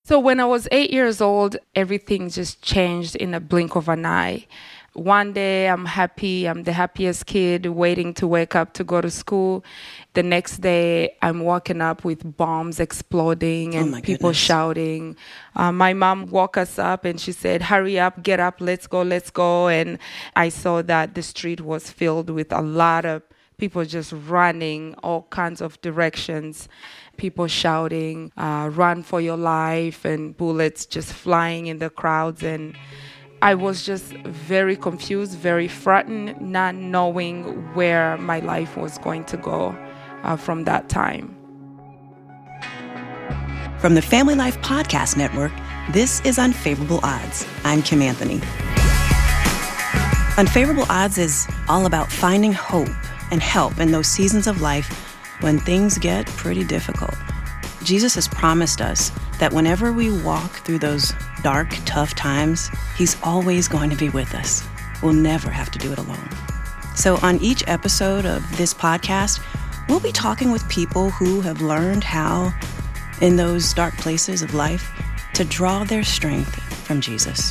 So when I was 8 years old, everything just changed in a blink of an eye. One day I'm happy, I'm the happiest kid waiting to wake up to go to school. The next day I'm waking up with bombs exploding Oh my and people goodness. shouting. My mom woke us up and she said, "Hurry up, get up, let's go, let's go." And I saw that the street was filled with a lot of people just running all kinds of directions, people shouting, "Run for your life," and bullets just flying in the crowds. And I was just very confused, very frightened, not knowing where my life was going to go from that time. From the Family Life Podcast Network, this is Unfavorable Odds. I'm Kim Anthony. Unfavorable Odds is all about finding hope and help in those seasons of life when things get pretty difficult. Jesus has promised us that whenever we walk through those dark, tough times, he's always going to be with us. We'll never have to do it alone. So on each episode of this podcast, we'll be talking with people who have learned how, in those dark places of life, to draw their strength from Jesus.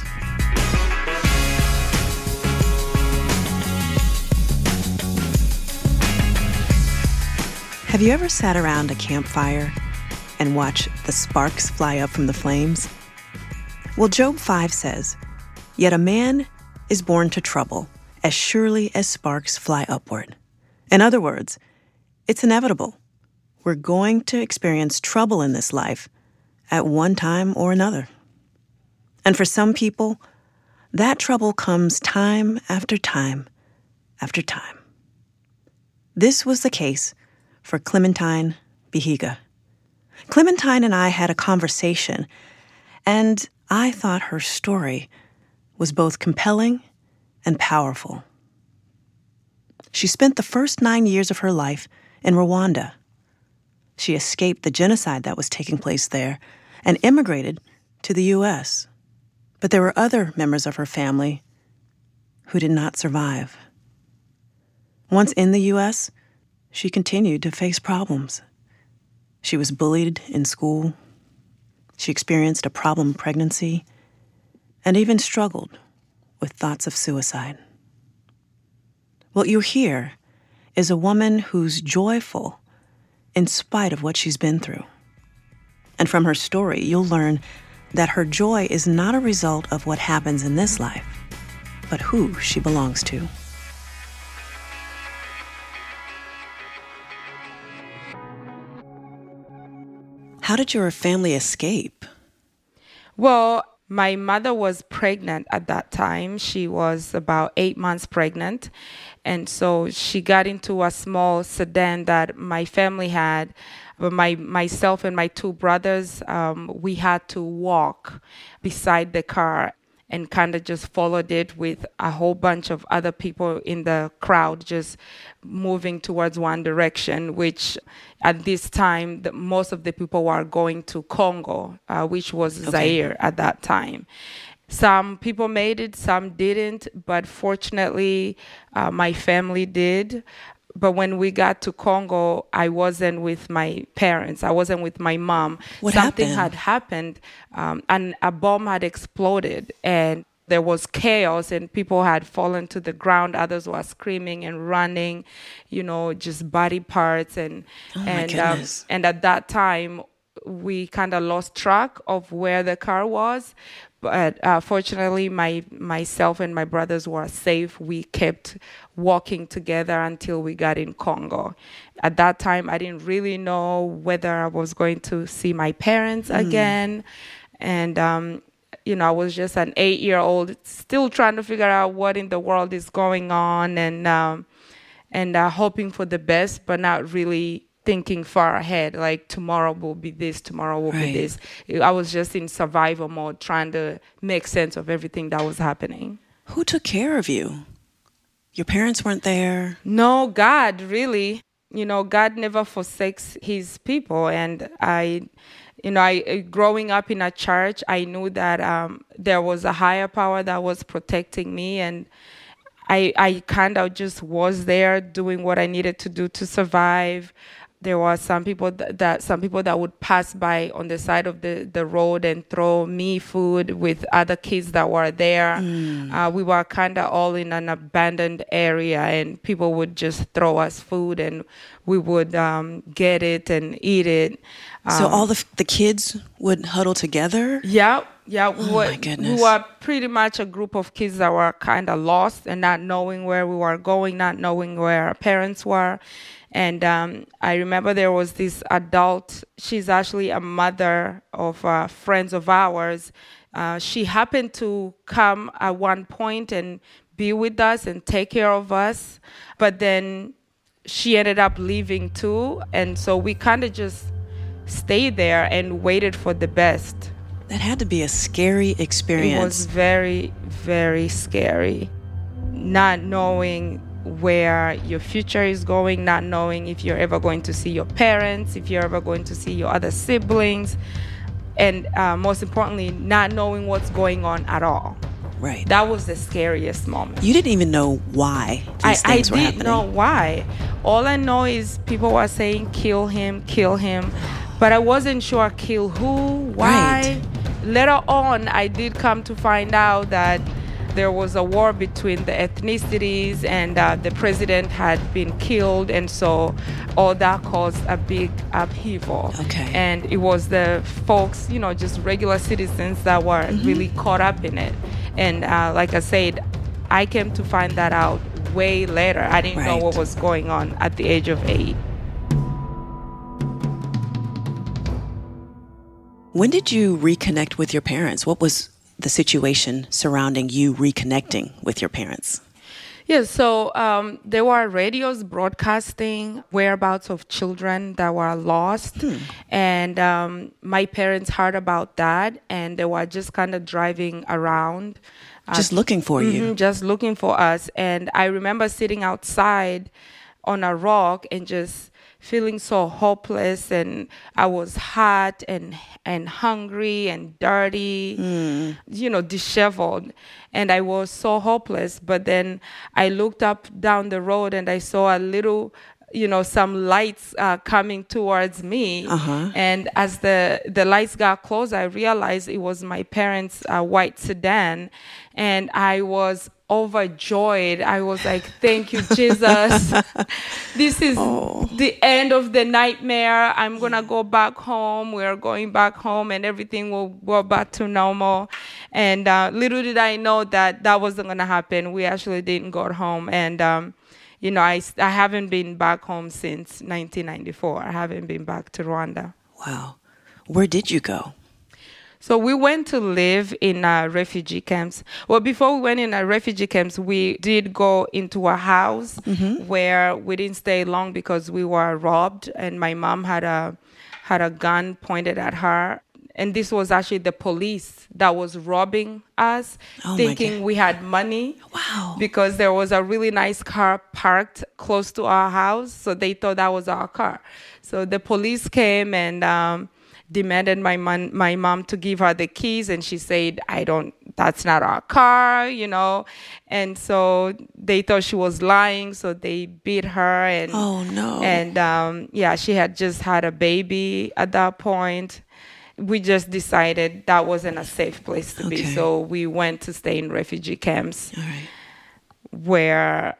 Have you ever sat around a campfire and watch the sparks fly up from the flames? Well, Job 5 says, "Yet a man is born to trouble, as surely as sparks fly upward." In other words, it's inevitable. We're going to experience trouble in this life at one time or another. And for some people, that trouble comes time after time after time. This was the case for Clementine Behiga. Clementine and I had a conversation, and I thought her story was both compelling and powerful. She spent the first 9 years of her life in Rwanda. She escaped the genocide that was taking place there and immigrated to the U.S. But there were other members of her family who did not survive. Once in the U.S., she continued to face problems. She was bullied in school. She experienced a problem pregnancy and even struggled with thoughts of suicide. What you hear is a woman who's joyful in spite of what she's been through. And from her story, you'll learn that her joy is not a result of what happens in this life, but who she belongs to. How did your family escape? Well, my mother was pregnant at that time. She was about 8 months pregnant. And so she got into a small sedan that my family had. But myself and my two brothers, we had to walk beside the car and kind of just followed it with a whole bunch of other people in the crowd just moving towards one direction, which at this time, most of the people were going to Congo, which was Zaire at that time. Some people made it, some didn't, but fortunately, my family did. But when we got to Congo, I wasn't with my parents. I wasn't with my mom. Something had happened, and a bomb had exploded, and there was chaos, and people had fallen to the ground. Others were screaming and running, just body parts, and at that time, we kind of lost track of where the car was. But fortunately, myself and my brothers were safe. We kept walking together until we got in Congo. At that time, I didn't really know whether I was going to see my parents again. And, I was just an 8-year-old still trying to figure out what in the world is going on and hoping for the best, but not really thinking far ahead, like tomorrow will be this, tomorrow will be this. I was just in survival mode, trying to make sense of everything that was happening. Who took care of you? Your parents weren't there? No, God, really. God never forsakes his people. And I growing up in a church, I knew that there was a higher power that was protecting me, and I kind of just was there doing what I needed to do to survive. There were some people that would pass by on the side of the road and throw me food with other kids that were there. We were kind of all in an abandoned area, and people would just throw us food, and we would get it and eat it. So all the kids would huddle together? Yeah. My goodness. We were pretty much a group of kids that were kind of lost and not knowing where we were going, not knowing where our parents were. And I remember there was this adult. She's actually a mother of friends of ours. She happened to come at one point and be with us and take care of us. But then she ended up leaving too. And so we kind of just stayed there and waited for the best. That had to be a scary experience. It was very, very scary. Not knowing where your future is going, not knowing if you're ever going to see your parents, if you're ever going to see your other siblings, and most importantly, not knowing what's going on at all. Right. That was the scariest moment. You didn't even know why these things were happening. I didn't know why. All I know is people were saying, kill him. But I wasn't sure kill who, why. Right. Later on, I did come to find out that there was a war between the ethnicities, and the president had been killed, and so all that caused a big upheaval. Okay. And it was the folks, just regular citizens that were really caught up in it. And like I said, I came to find that out way later. I didn't know what was going on at the age of 8. When did you reconnect with your parents? What was the situation surrounding you reconnecting with your parents? Yeah, so there were radios broadcasting whereabouts of children that were lost. And my parents heard about that, and they were just kind of driving around. Just looking for you. Just looking for us. And I remember sitting outside on a rock and just feeling so hopeless, and I was hot and hungry and dirty, disheveled, and I was so hopeless. But then I looked up down the road and I saw a little, some lights coming towards me. And as the lights got close, I realized it was my parents' white sedan, and I was overjoyed. I was like, thank you, Jesus. This is the end of the nightmare. I'm going to go back home. We're going back home, and everything will go back to normal. And little did I know that wasn't going to happen. We actually didn't go home. And, I haven't been back home since 1994. I haven't been back to Rwanda. Wow. Where did you go? So we went to live in refugee camps. Well, before we went in refugee camps, we did go into a house where we didn't stay long because we were robbed, and my mom had a gun pointed at her. And this was actually the police that was robbing us, thinking we had money. Wow. Because there was a really nice car parked close to our house, so they thought that was our car. So the police came and demanded my mom to give her the keys, and she said, that's not our car, and so they thought she was lying, so they beat her. And oh no. And she had just had a baby at that point. We just decided that wasn't a safe place to be, so we went to stay in refugee camps. All right. Where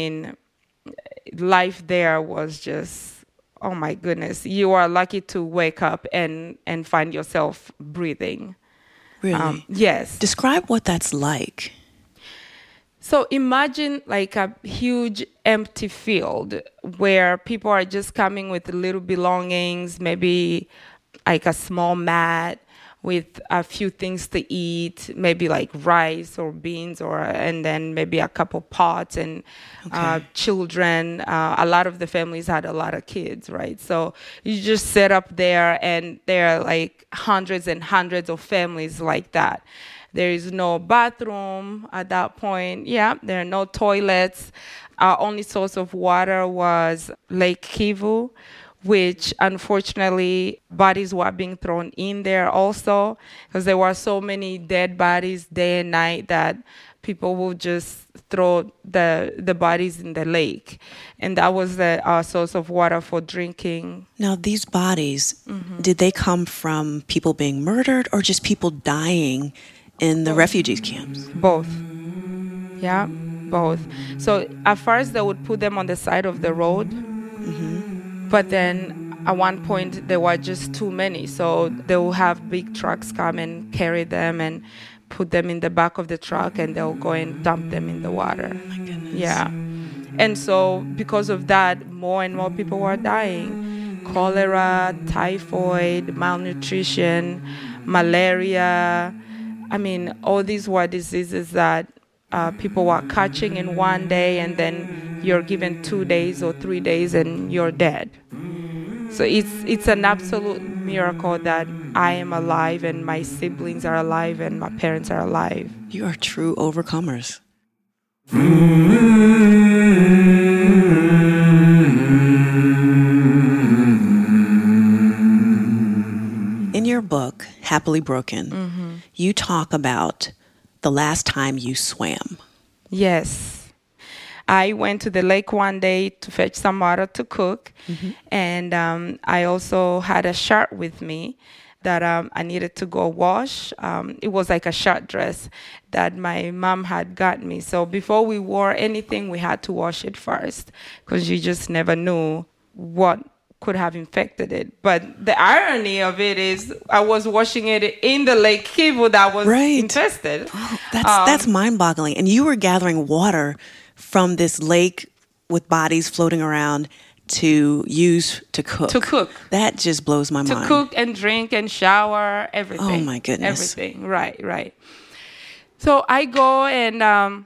life there was just, oh my goodness, you are lucky to wake up and find yourself breathing. Really? Yes. Describe what that's like. So imagine like a huge empty field where people are just coming with little belongings, maybe like a small mat with a few things to eat, maybe like rice or beans, and then maybe a couple pots and children. A lot of the families had a lot of kids, right? So you just set up there, and there are like hundreds and hundreds of families like that. There is no bathroom at that point. Yeah, there are no toilets. Our only source of water was Lake Kivu, which unfortunately bodies were being thrown in there also, because there were so many dead bodies day and night that people will just throw the bodies in the lake. And that was our source of water for drinking. Now, these bodies, did they come from people being murdered or just people dying in the refugee camps? Both. Yeah, both. So at first they would put them on the side of the road. But then at one point there were just too many. So they will have big trucks come and carry them and put them in the back of the truck, and they'll go and dump them in the water. Oh my goodness. Yeah. And so because of that, more and more people were dying. Cholera, typhoid, malnutrition, malaria. I mean, all these were diseases that people were catching in one day, and then you're given 2 days or 3 days and you're dead. So it's an absolute miracle that I am alive and my siblings are alive and my parents are alive. You are true overcomers. In your book, Happily Broken, you talk about the last time you swam. Yes. I went to the lake one day to fetch some water to cook, and I also had a shirt with me that I needed to go wash. It was like a shirt dress that my mom had got me. So before we wore anything, we had to wash it first because you just never knew what could have infected it. But the irony of it is I was washing it in the Lake Kivu that was infested. Oh, that's mind-boggling. And you were gathering water from this lake with bodies floating around to use to cook. To cook. That just blows my mind. To cook and drink and shower, everything. Oh, my goodness. Everything. Right. So I go and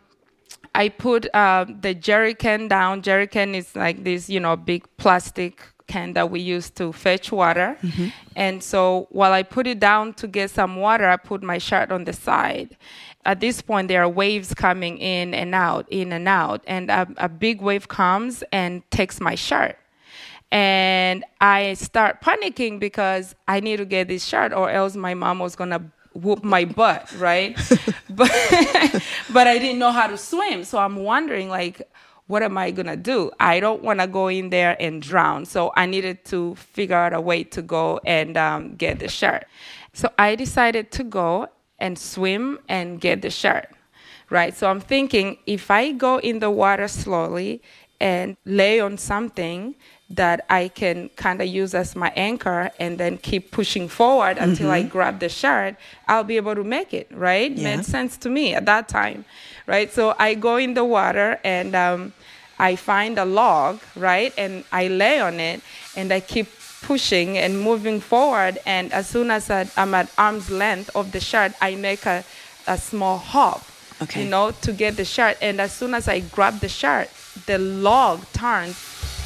I put the jerry can down. Jerry can is like this, big plastic can that we use to fetch water. And so while I put it down to get some water, I put my shirt on the side. At this point, there are waves coming in and out. And a big wave comes and takes my shirt. And I start panicking because I need to get this shirt or else my mom was going to whoop my butt, right? but I didn't know how to swim. So I'm wondering, what am I going to do? I don't want to go in there and drown. So I needed to figure out a way to go and get the shirt. So I decided to go and swim and get the shirt, right? So I'm thinking, if I go in the water slowly and lay on something that I can kind of use as my anchor and then keep pushing forward until I grab the shirt, I'll be able to make it, right? Yeah. Made sense to me at that time, right? So I go in the water and I find a log, right? And I lay on it and I keep pushing and moving forward. And as soon as I'm at arm's length of the shirt, I make a small hop, to get the shirt. And as soon as I grab the shirt, the log turns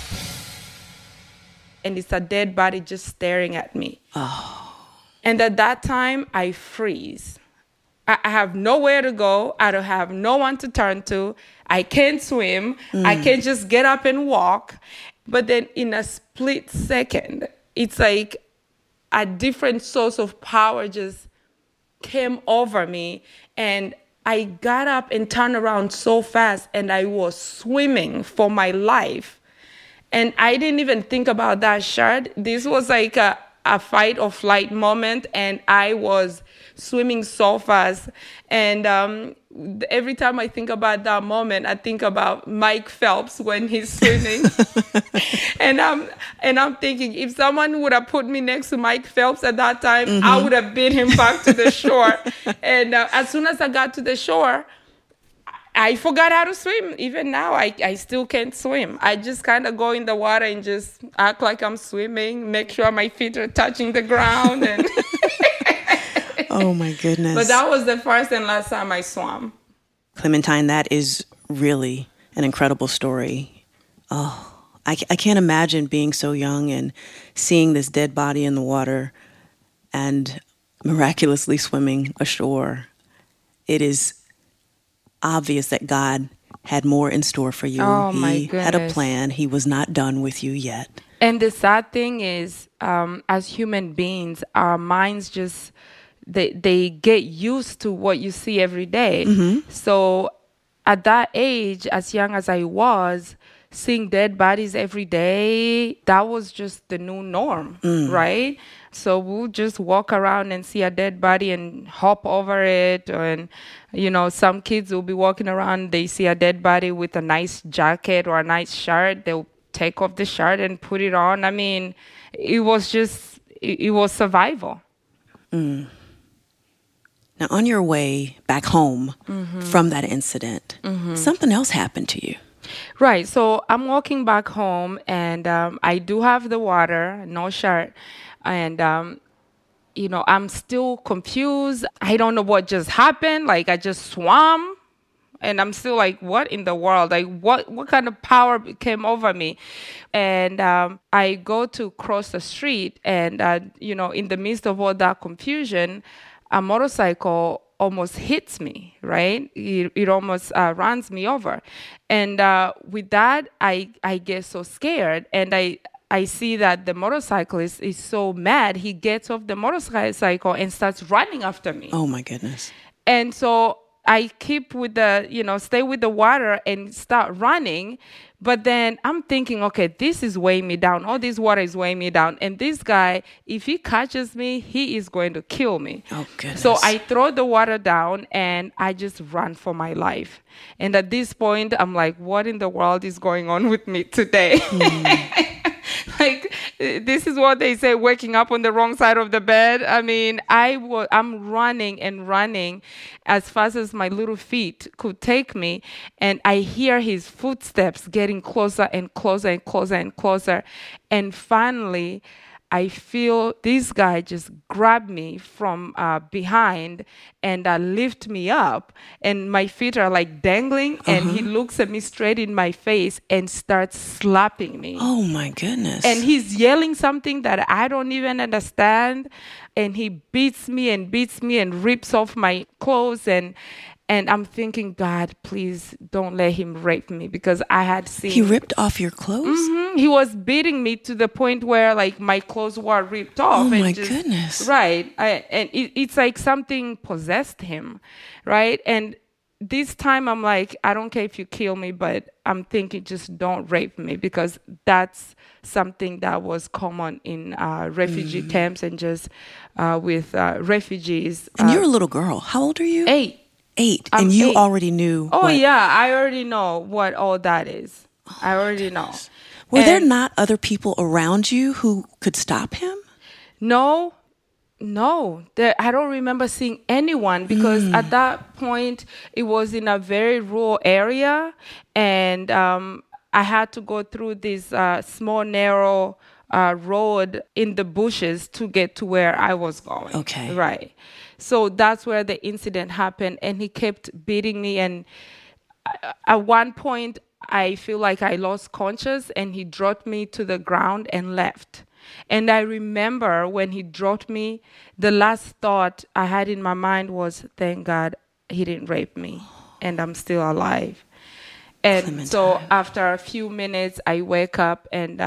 and it's a dead body just staring at me. Oh. And at that time, I freeze. I have nowhere to go. I don't have no one to turn to. I can't swim. I can't just get up and walk. But then in a split second, it's like a different source of power just came over me. And I got up and turned around so fast and I was swimming for my life. And I didn't even think about that shirt. This was like a fight or flight moment, and I was swimming so fast. And every time I think about that moment, I think about Mike Phelps when he's swimming. and I'm thinking, if someone would have put me next to Mike Phelps at that time, I would have beat him back to the shore. And as soon as I got to the shore, I forgot how to swim. Even now, I still can't swim. I just kind of go in the water and just act like I'm swimming, make sure my feet are touching the ground. And Oh, my goodness. But that was the first and last time I swam. Clementine, that is really an incredible story. Oh, I can't imagine being so young and seeing this dead body in the water and miraculously swimming ashore. It is obvious that God had more in store for you. Oh, my He had a goodness. plan. He was not done with you yet. And the sad thing is, as human beings, our minds just they get used to what you see every day. So at that age, as young as I was, seeing dead bodies every day, that was just the new norm, right? So we'll just walk around and see a dead body and hop over it. And, some kids will be walking around, they see a dead body with a nice jacket or a nice shirt. They'll take off the shirt and put it on. I mean, it was survival. Now, on your way back home from that incident, something else happened to you. Right. So I'm walking back home, and I do have the water, no shirt. And, I'm still confused. I don't know what just happened. Like, I just swam. And I'm still like, what in the world? Like, what kind of power came over me? And I go to cross the street, and, in the midst of all that confusion, a motorcycle almost hits me, right? It almost runs me over. And with that, I get so scared, and I see that the motorcyclist is so mad. He gets off the motorcycle and starts running after me. Oh, my goodness. And so I keep with stay with the water and start running. But then I'm thinking, okay, this is weighing me down. All this water is weighing me down. And this guy, if he catches me, he is going to kill me. Oh, goodness. So I throw the water down and I just run for my life. And at this point, I'm like, what in the world is going on with me today? Like, this is what they say, waking up on the wrong side of the bed. I mean, I'm running and running as fast as my little feet could take me. And I hear his footsteps getting closer and closer and closer and closer. And finally, I feel this guy just grab me from behind and lift me up. And my feet are like dangling. And he looks at me straight in my face and starts slapping me. Oh, my goodness. And he's yelling something that I don't even understand. And he beats me and rips off my clothes. And I'm thinking, God, please don't let him rape me, because I had seen... He ripped off your clothes? He was beating me to the point where, like, my clothes were ripped off. Oh, my goodness. Right. It's like something possessed him, right? And this time I'm like, I don't care if you kill me, but I'm thinking just don't rape me, because that's something that was common in refugee camps and just with refugees. And you're a little girl. How old are you? 8. And you 8. already knew. Oh, yeah. I already know what all that is. I already know. Were there not other people around you who could stop him? No. I don't remember seeing anyone, because at that point it was in a very rural area, and I had to go through this small, narrow road in the bushes to get to where I was going. Okay. Right. So that's where the incident happened, and he kept beating me. And at one point, I feel like I lost conscious, and he dropped me to the ground and left. And I remember when he dropped me, the last thought I had in my mind was, thank God he didn't rape me, and I'm still alive. And Clementine. So after a few minutes, I wake up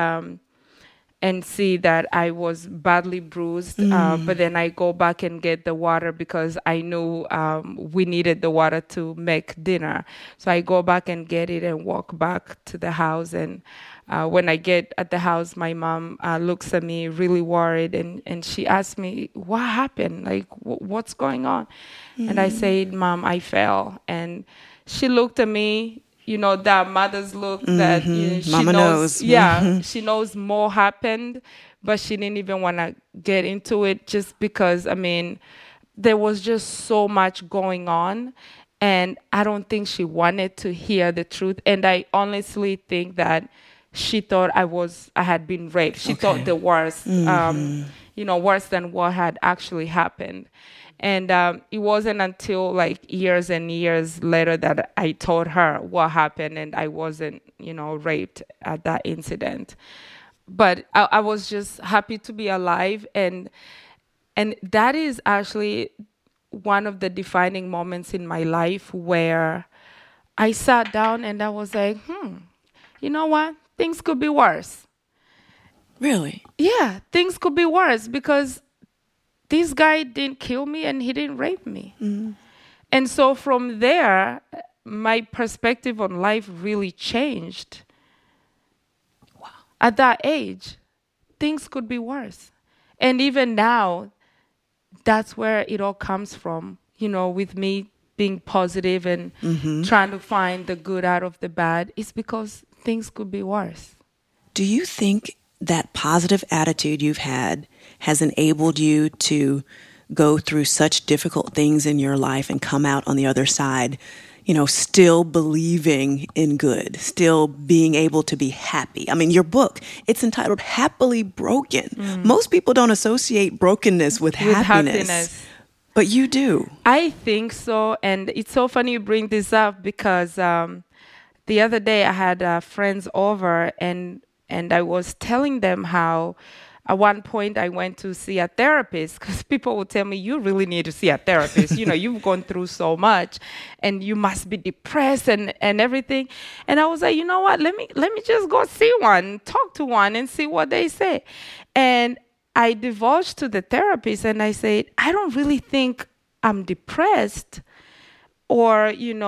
and see that I was badly bruised. But then I go back and get the water, because I knew we needed the water to make dinner. So I go back and get it and walk back to the house. And when I get at the house, my mom looks at me really worried, and she asks me, what happened? Like, what's going on? And I said, Mom, I fell. And she looked at me, that mother's look that she Mama knows. Yeah, she knows more happened, but she didn't even want to get into it, just because, there was just so much going on, and I don't think she wanted to hear the truth. And I honestly think that she thought I had been raped. She thought the worst, worse than what had actually happened. And it wasn't until like years and years later that I told her what happened, and I wasn't, raped at that incident. But I was just happy to be alive. And that is actually one of the defining moments in my life where I sat down and I was like, you know what? Things could be worse. Really? Yeah, things could be worse, because this guy didn't kill me and he didn't rape me. And so from there, my perspective on life really changed. Wow. At that age, things could be worse. And even now, that's where it all comes from, with me being positive and trying to find the good out of the bad. It's because things could be worse. Do you think that positive attitude you've had has enabled you to go through such difficult things in your life and come out on the other side, still believing in good, still being able to be happy? I mean, your book, it's entitled Happily Broken. Most people don't associate brokenness with happiness. But you do. I think so. And it's so funny you bring this up because the other day I had friends over and I was telling them how at one point I went to see a therapist because people would tell me, you really need to see a therapist. You've gone through so much and you must be depressed and everything. And I was like, you know what? Let me just go see one, talk to one and see what they say. And I divulged to the therapist and I said, I don't really think I'm depressed or,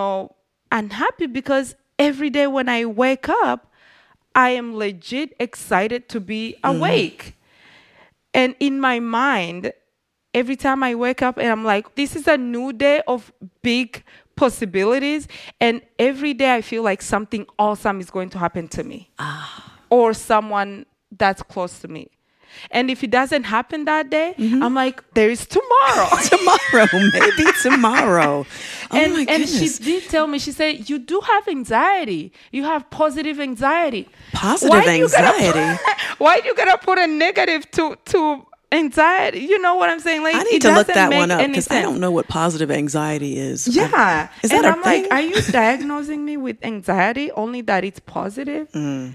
unhappy because every day when I wake up, I am legit excited to be awake. And in my mind, every time I wake up and I'm like, this is a new day of big possibilities. And every day I feel like something awesome is going to happen to me or someone that's close to me. And if it doesn't happen that day, I'm like, there is tomorrow. Maybe tomorrow. Oh my goodness. And she did tell me, she said, you do have anxiety. You have positive anxiety. Positive anxiety? Why do you gotta put a negative to anxiety? You know what I'm saying? Like, I need to look that one up because I don't know what positive anxiety is. Yeah. Is that I'm thing? like, are you diagnosing me with anxiety only that it's positive?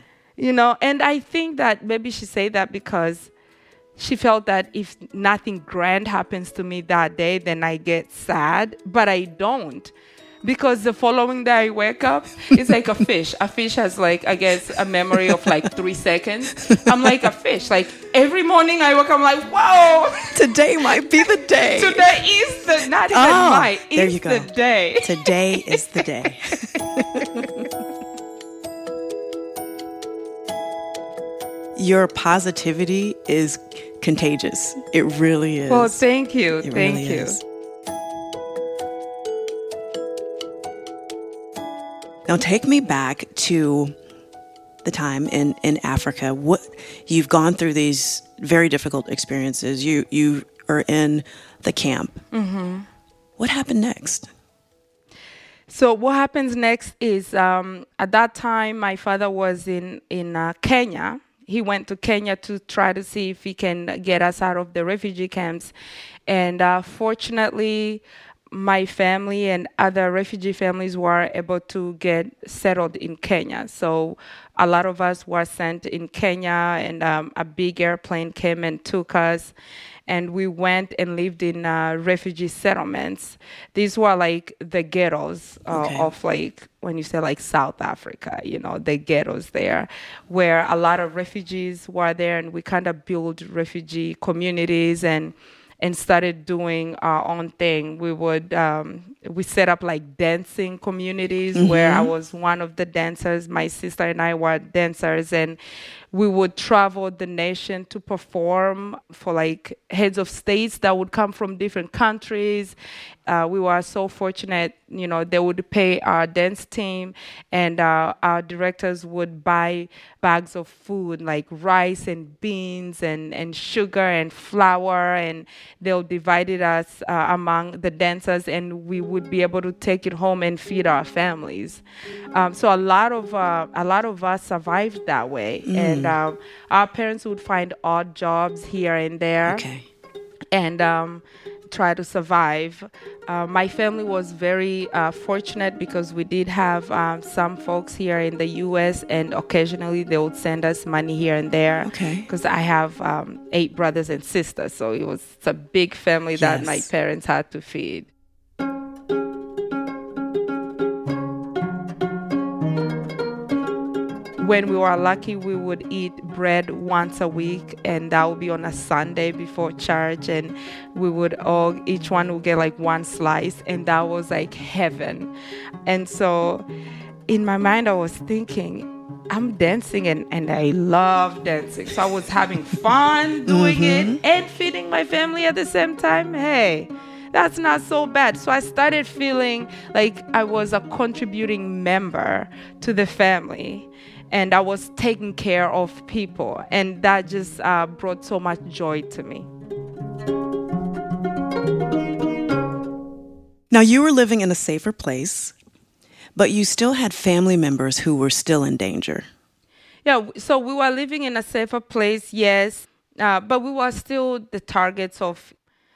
And I think that maybe she said that because she felt that if nothing grand happens to me that day, then I get sad, but I don't. Because the following day I wake up, it's like a fish. A fish has I guess, a memory of 3 seconds. I'm like a fish. Every morning I wake up, I'm like, whoa. Today might be the day. Today is not even might. There you go. The day. Today is the day. Your positivity is contagious. It really is. Well, thank you. It Thank really you. Is. Now take me back to the time in Africa. What you've gone through these very difficult experiences. You are in the camp. What happened next? So what happens next is at that time my father was in Kenya. He went to Kenya to try to see if he can get us out of the refugee camps. And fortunately, my family and other refugee families were able to get settled in Kenya. So a lot of us were sent in Kenya, and a big airplane came and took us. And we went and lived in refugee settlements. These were the ghettos of when you say South Africa, the ghettos there, where a lot of refugees were there, and we kind of built refugee communities and started doing our own thing. We set up dancing communities where I was one of the dancers. My sister and I were dancers, and we would travel the nation to perform for heads of states that would come from different countries. We were so fortunate, they would pay our dance team, and our directors would buy bags of food like rice and beans and sugar and flour, and they'll divide it us among the dancers, and we would be able to take it home and feed our families. So a lot of us survived that way, and our parents would find odd jobs here and there, and try to survive. My family was very fortunate because we did have some folks here in the U.S., and occasionally they would send us money here and there. Because I have 8 brothers and sisters, so it's a big family that my parents had to feed. When we were lucky, we would eat bread once a week, and that would be on a Sunday before church, and each one would get like one slice, and that was like heaven. And so in my mind, I was thinking, I'm dancing and I love dancing. So I was having fun doing it and feeding my family at the same time. Hey, that's not so bad. So I started feeling like I was a contributing member to the family, and I was taking care of people. And that just brought so much joy to me. Now, you were living in a safer place, but you still had family members who were still in danger. Yeah, so we were living in a safer place, yes, but we were still the targets of,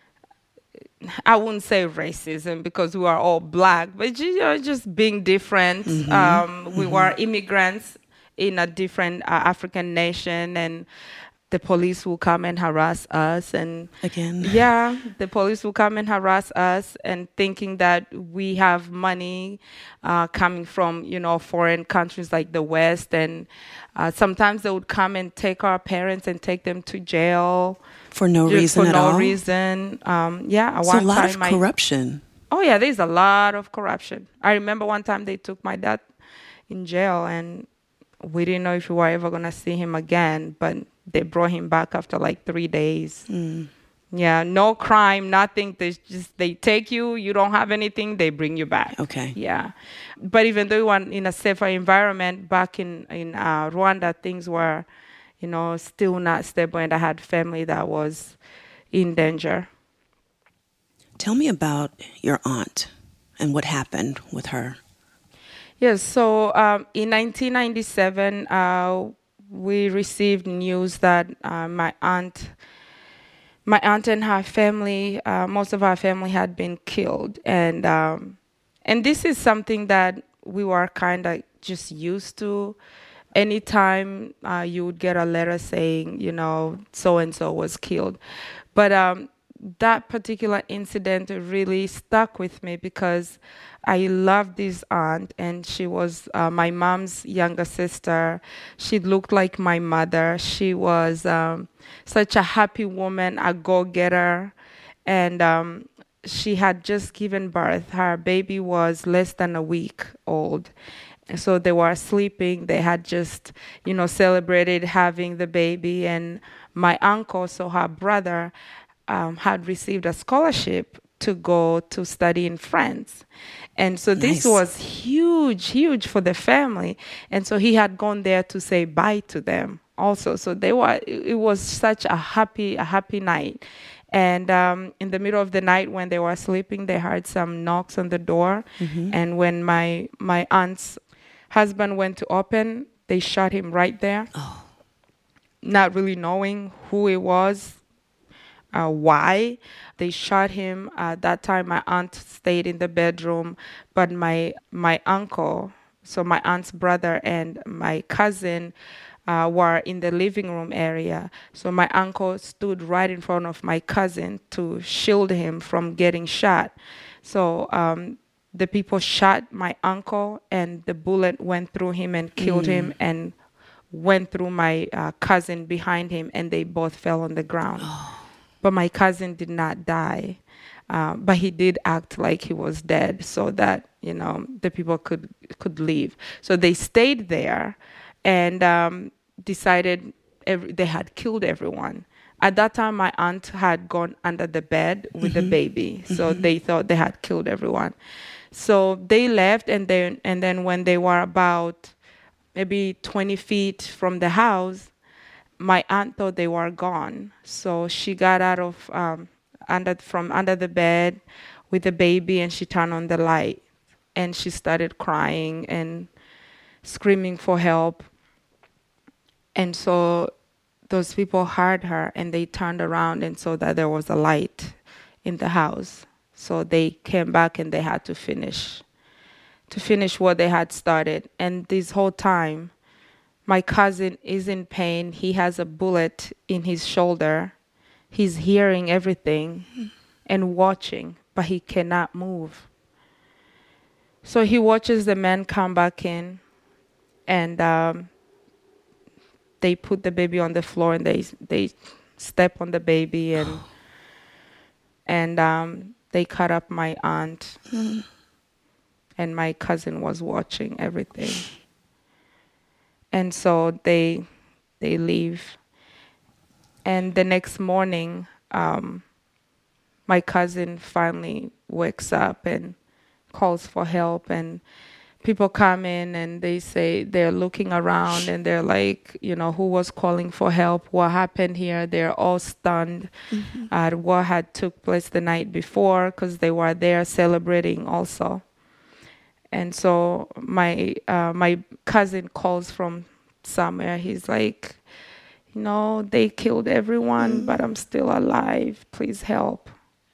I wouldn't say racism because we were all black, but just being different. We were immigrants in a different African nation, and the police will come and harass us. And again, yeah, the police will come and harass us, and thinking that we have money coming from foreign countries like the West, and sometimes they would come and take our parents and take them to jail for no reason at all. For no reason. So a lot of corruption. Oh yeah, there's a lot of corruption. I remember one time they took my dad in jail, and we didn't know if we were ever gonna see him again, but they brought him back after like 3 days. Yeah, no crime, nothing. They take you. You don't have anything. They bring you back. Okay. Yeah, but even though we were in a safer environment back in Rwanda, things were, still not stable, and I had family that was in danger. Tell me about your aunt and what happened with her. Yes. So in 1997, we received news that my aunt and her family, most of our family had been killed. And this is something that we were kind of just used to. Anytime you would get a letter saying, so-and-so was killed. But that particular incident really stuck with me because I loved this aunt, and she was my mom's younger sister. She looked like my mother. She was such a happy woman, a go-getter, and she had just given birth. Her baby was less than a week old. So they were sleeping. They had just, celebrated having the baby, and my uncle, so her brother, had received a scholarship to go to study in France. And so this was huge for the family. And so he had gone there to say bye to them also. So it was such a happy night. And in the middle of the night when they were sleeping, they heard some knocks on the door. And when my aunt's husband went to open, they shot him right there. Not really knowing who it was. Why they shot him. At that time, my aunt stayed in the bedroom, but my uncle, so my aunt's brother and my cousin, were in the living room area. So my uncle stood right in front of my cousin to shield him from getting shot. So the people shot my uncle, and the bullet went through him and killed him, and went through my cousin behind him, and they both fell on the ground. But my cousin did not die, but he did act like he was dead so that, the people could leave. So they stayed there and decided they had killed everyone. At that time, my aunt had gone under the bed with the baby, so they thought they had killed everyone. So they left, and then when they were about maybe 20 feet from the house, my aunt thought they were gone. So she got out of from under the bed with the baby, and she turned on the light, and she started crying and screaming for help. And so those people heard her, and they turned around and saw that there was a light in the house. So they came back, and they had to finish what they had started. And this whole time, my cousin is in pain. He has a bullet in his shoulder. He's hearing everything and watching, but he cannot move. So he watches the man come back in, and they put the baby on the floor and they step on the baby and they cut up my aunt. And my cousin was watching everything. And so they leave. And the next morning, my cousin finally wakes up and calls for help, and people come in and they say they're looking around and they're like, who was calling for help? What happened here? They're all stunned at what had took place the night before, because they were there celebrating also. And so my cousin calls from somewhere. He's like, they killed everyone, but I'm still alive. Please help.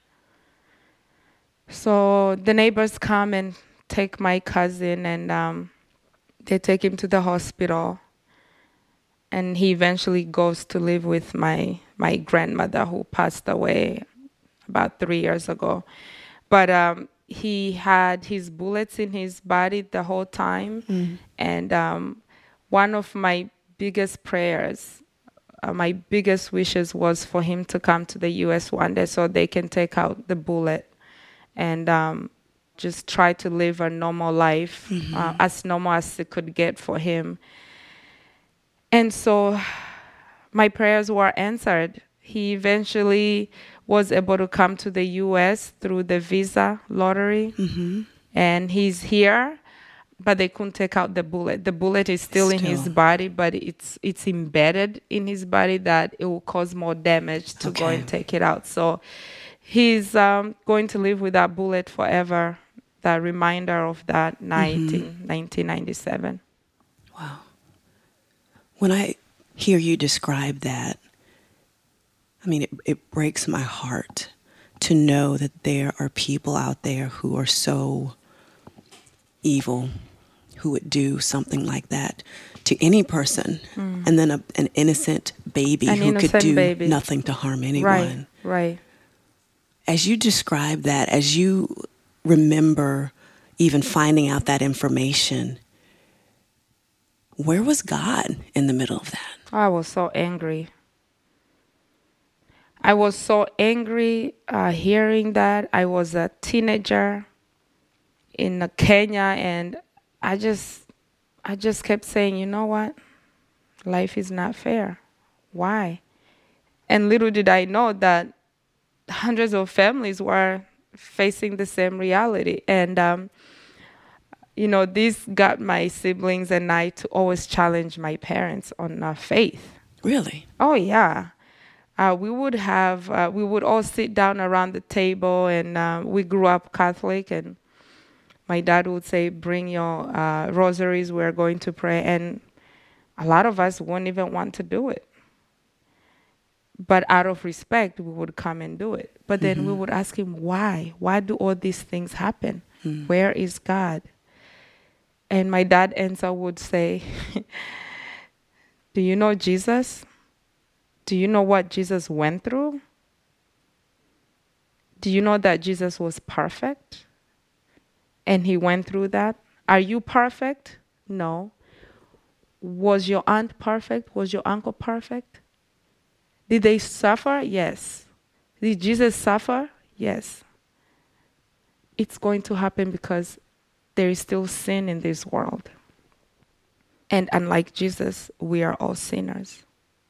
So the neighbors come and take my cousin, and they take him to the hospital. And he eventually goes to live with my grandmother, who passed away about 3 years ago. But he had his bullets in his body the whole time. And one of my biggest prayers, my biggest wishes was for him to come to the U.S. one day so they can take out the bullet and just try to live a normal life, as normal as it could get for him. And so my prayers were answered. He eventually was able to come to the U.S. through the visa lottery. And he's here, but they couldn't take out the bullet. The bullet is still in his body, but it's embedded in his body that it will cause more damage to go and take it out. So he's going to live with that bullet forever, that reminder of that night in 1997. Wow. When I hear you describe that, I mean, it breaks my heart to know that there are people out there who are so evil, who would do something like that to any person, and then an innocent baby who could do nothing to harm anyone. Right. As you describe that, as you remember even finding out that information, where was God in the middle of that? I was so angry. I was so angry hearing that. I was a teenager in Kenya, and I just kept saying, you know what? Life is not fair. Why? And little did I know that hundreds of families were facing the same reality. And, this got my siblings and I to always challenge my parents on faith. Really? Oh, yeah. We would all sit down around the table, and we grew up Catholic, and my dad would say, bring your rosaries, we're going to pray. And a lot of us wouldn't even want to do it. But out of respect, we would come and do it. But then we would ask him, why? Why do all these things happen? Where is God? And my dad answer would say, do you know Jesus? Do you know what Jesus went through? Do you know that Jesus was perfect? And he went through that. Are you perfect? No. Was your aunt perfect? Was your uncle perfect? Did they suffer? Yes. Did Jesus suffer? Yes. It's going to happen because there is still sin in this world. And unlike Jesus, we are all sinners.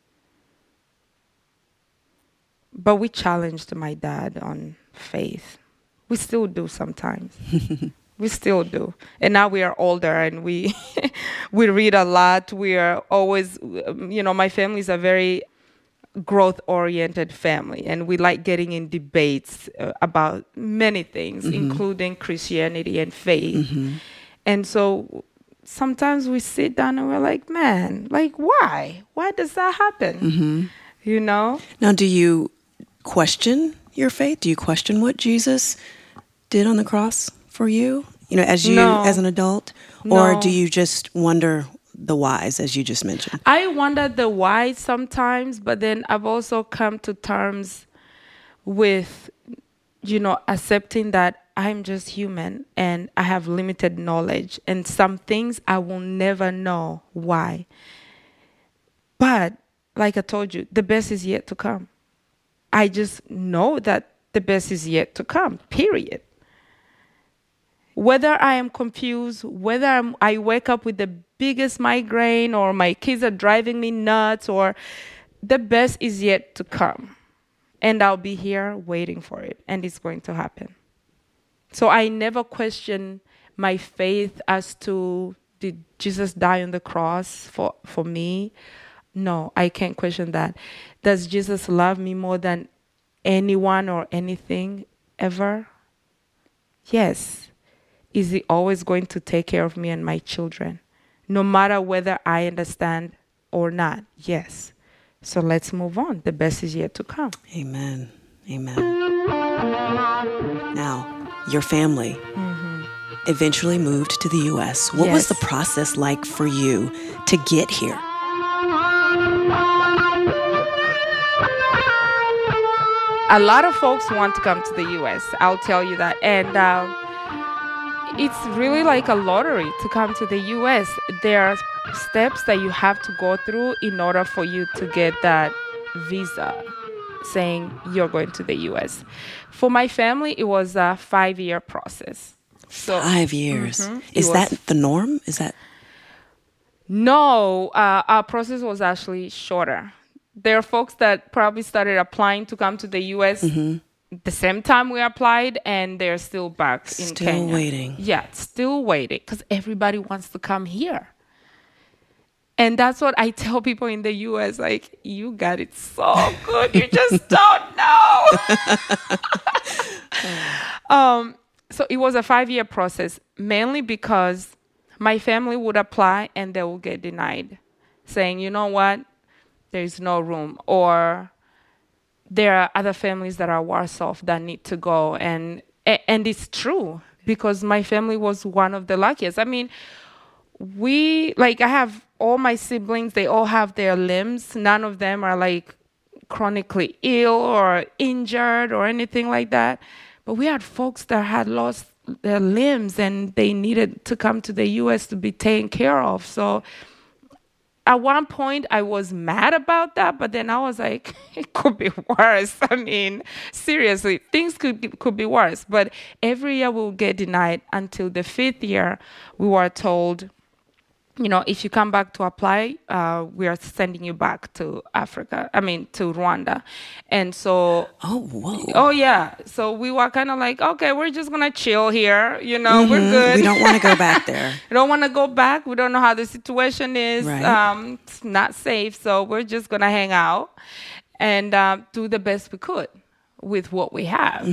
But we challenged my dad on faith. We still do sometimes. We still do. And now we are older and we we read a lot. We are always, my family is a very growth-oriented family, and we like getting in debates about many things, including Christianity and faith. And so sometimes we sit down and we're like, man, like, why? Why does that happen? Now, do you question your faith? Do you question what Jesus did on the cross for you? As an adult? Or do you just wonder the whys, as you just mentioned? I wonder the whys sometimes, but then I've also come to terms with, accepting that I'm just human and I have limited knowledge, and some things I will never know why. But like I told you, the best is yet to come. I just know that the best is yet to come, period. Whether I am confused, whether I wake up with the biggest migraine or my kids are driving me nuts, or the best is yet to come. And I'll be here waiting for it, and it's going to happen. So I never question my faith as to, did Jesus die on the cross for me? No, I can't question that. Does Jesus love me more than anyone or anything ever? Yes. Is he always going to take care of me and my children? No matter whether I understand or not? Yes. So let's move on. The best is yet to come. Amen. Amen. Now, your family eventually moved to the U.S. What was the process like for you to get here? A lot of folks want to come to the U.S. I'll tell you that. And it's really like a lottery to come to the U.S. There are steps that you have to go through in order for you to get that visa saying you're going to the U.S. For my family, it was a 5-year process. So 5 years. Is that the norm? Is that? No, our process was actually shorter. There are folks that probably started applying to come to the U.S. The same time we applied, and they're still back in Kenya. Still waiting. Yeah, still waiting, because everybody wants to come here. And that's what I tell people in the U.S., like, you got it so good, you just don't know. So it was a 5-year process, mainly because my family would apply and they would get denied, saying, you know what, there's no room, or there are other families that are worse off that need to go. And it's true, because my family was one of the luckiest. I mean, I have all my siblings, they all have their limbs. None of them are like chronically ill or injured or anything like that. But we had folks that had lost their limbs and they needed to come to the U.S. to be taken care of. So at one point, I was mad about that, but then I was like, it could be worse. I mean, seriously, things could be worse. But every year we would get denied until the 5th year, we were told, you know, if you come back to apply, we are sending you back to to Rwanda. And so... Oh, whoa. Oh, yeah. So we were kind of like, okay, we're just going to chill here. You know, we're good. We don't want to go back there. We don't want to go back. We don't know how the situation is. Right. It's not safe. So we're just going to hang out and do the best we could with what we have.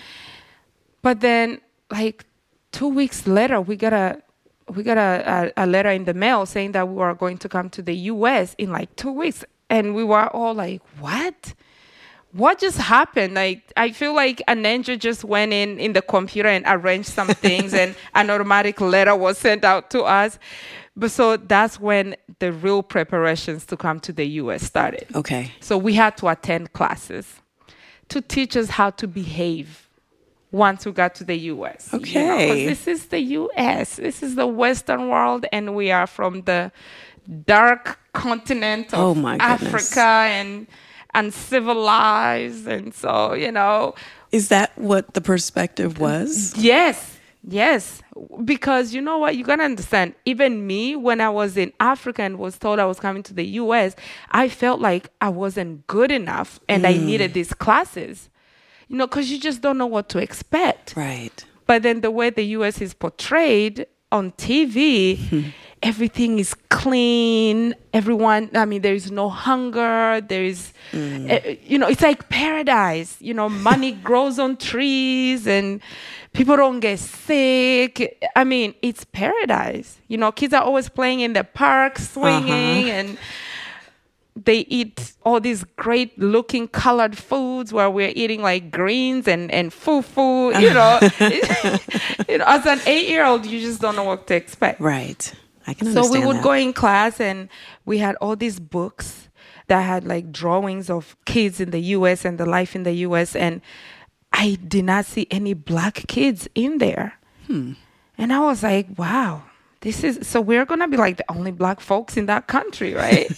But then, like, 2 weeks later, we got a letter in the mail saying that we were going to come to the U.S. in like 2 weeks. And we were all like, what? What just happened? Like, I feel like an angel just went in the computer and arranged some things and an automatic letter was sent out to us. But so that's when the real preparations to come to the U.S. started. Okay. So we had to attend classes to teach us how to behave once we got to the U.S. Okay. You know, 'cause this is the U.S. This is the Western world, and we are from the dark continent of Africa and uncivilized. And so, you know. Is that what the perspective was? Yes. Because you know what? You got to understand, even me, when I was in Africa and was told I was coming to the U.S., I felt like I wasn't good enough and I needed these classes. You know, because you just don't know what to expect. Right. But then the way the U.S. is portrayed on TV, everything is clean. Everyone, I mean, there is no hunger. There is, you know, it's like paradise. You know, money grows on trees and people don't get sick. I mean, it's paradise. You know, kids are always playing in the park, swinging, and they eat all these great looking colored foods where we're eating like greens and fufu, you know. You know, as an 8-year-old, you just don't know what to expect. Right. I can understand So we would that. go in class and we had all these books that had like drawings of kids in the U.S. and the life in the U.S. And I did not see any black kids in there. And I was like, wow, so we're going to be like the only black folks in that country, right?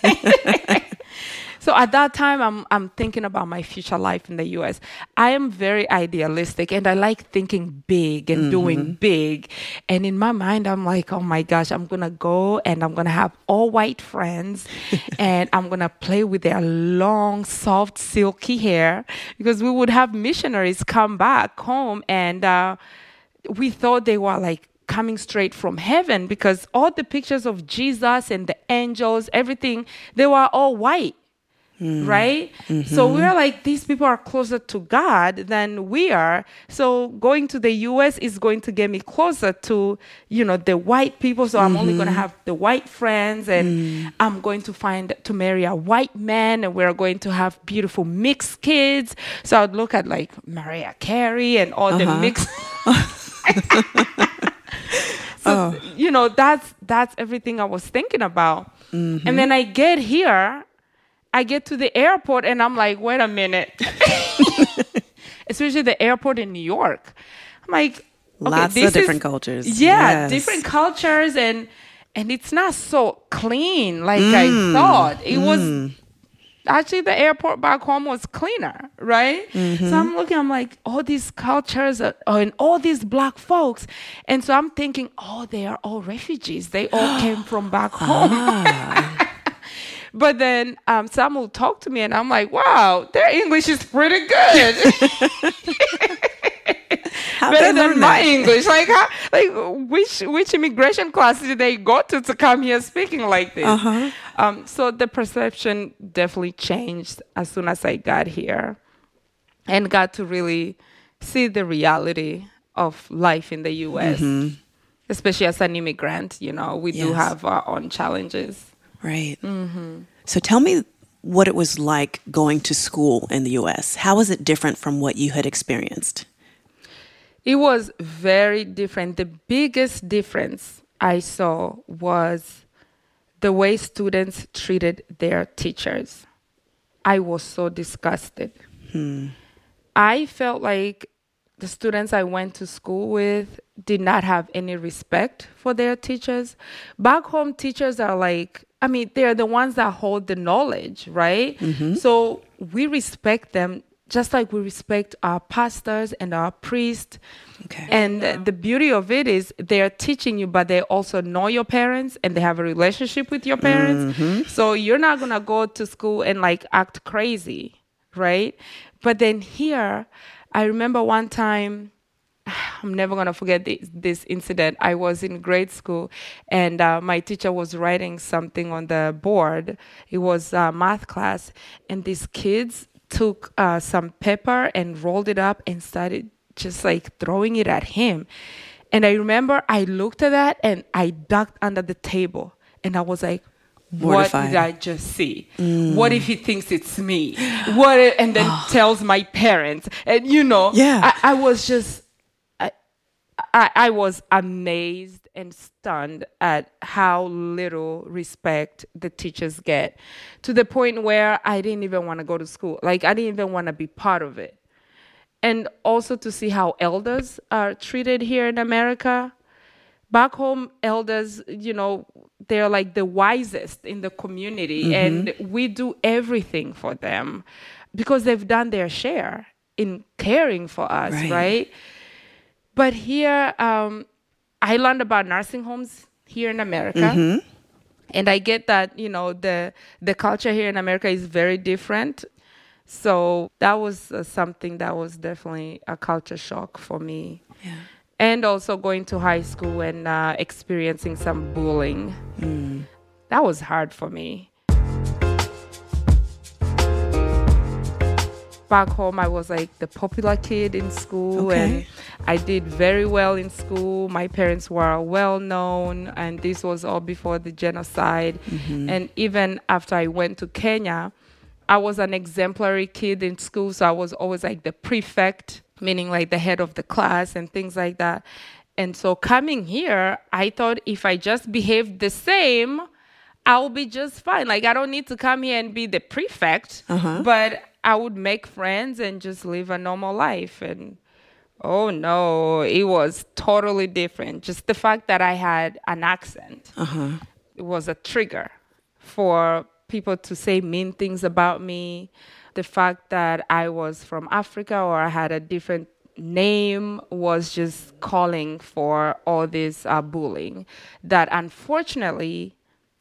So at that time, I'm thinking about my future life in the U.S. I am very idealistic, and I like thinking big and doing big. And in my mind, I'm like, oh my gosh, I'm going to go and I'm going to have all white friends and I'm going to play with their long, soft, silky hair, because we would have missionaries come back home, and we thought they were like coming straight from heaven, because all the pictures of Jesus and the angels, everything, they were all white. Right? So we're like, these people are closer to God than we are. So going to the US is going to get me closer to, the white people. So I'm only going to have the white friends, and I'm going to marry a white man, and we're going to have beautiful mixed kids. So I'd look at like Mariah Carey and all the mixed. So, that's everything I was thinking about. And then I get here. I get to the airport and I'm like, wait a minute. Especially the airport in New York. I'm like, okay, lots of different cultures. Yeah, yes. Different cultures, and it's not so clean like I thought. It was actually, the airport back home was cleaner, right? So I'm looking, I'm like, all these cultures and all these black folks. And so I'm thinking, they are all refugees. They all came from back home. But then some will talk to me and I'm like, wow, their English is pretty good. Better than my English. Which immigration class did they go to come here speaking like this? So the perception definitely changed as soon as I got here and got to really see the reality of life in the U.S., especially as an immigrant. We do have our own challenges. Right. So tell me what it was like going to school in the U.S. How was it different from what you had experienced? It was very different. The biggest difference I saw was the way students treated their teachers. I was so disgusted. I felt like the students I went to school with did not have any respect for their teachers. Back home, teachers are they're the ones that hold the knowledge, right? So we respect them just like we respect our pastors and our priests. Okay. And the beauty of it is they're teaching you, but they also know your parents and they have a relationship with your parents. So you're not going to go to school and act crazy, right? But then here, I remember one time, I'm never going to forget this incident. I was in grade school and my teacher was writing something on the board. It was a math class. And these kids took some paper and rolled it up and started just throwing it at him. And I remember I looked at that and I ducked under the table. And I was like, mortified. What did I just see? What if he thinks it's me? And then tells my parents. And, I was just... I was amazed and stunned at how little respect the teachers get, to the point where I didn't even want to go to school. I didn't even want to be part of it. And also to see how elders are treated here in America. Back home, elders, they're the wisest in the community, and we do everything for them because they've done their share in caring for us, right? But here, I learned about nursing homes here in America. And I get that, the culture here in America is very different. So that was something that was definitely a culture shock for me. Yeah. And also going to high school and experiencing some bullying. That was hard for me. Back home, I was the popular kid in school, and I did very well in school. My parents were well known, and this was all before the genocide. And even after I went to Kenya, I was an exemplary kid in school, so I was always the prefect, meaning the head of the class and things like that. And so coming here, I thought if I just behaved the same, I'll be just fine. I don't need to come here and be the prefect, but I would make friends and just live a normal life. And Oh no, it was totally different. Just the fact that I had an accent it was a trigger for people to say mean things about me. The fact that I was from Africa or I had a different name was just calling for all this bullying that unfortunately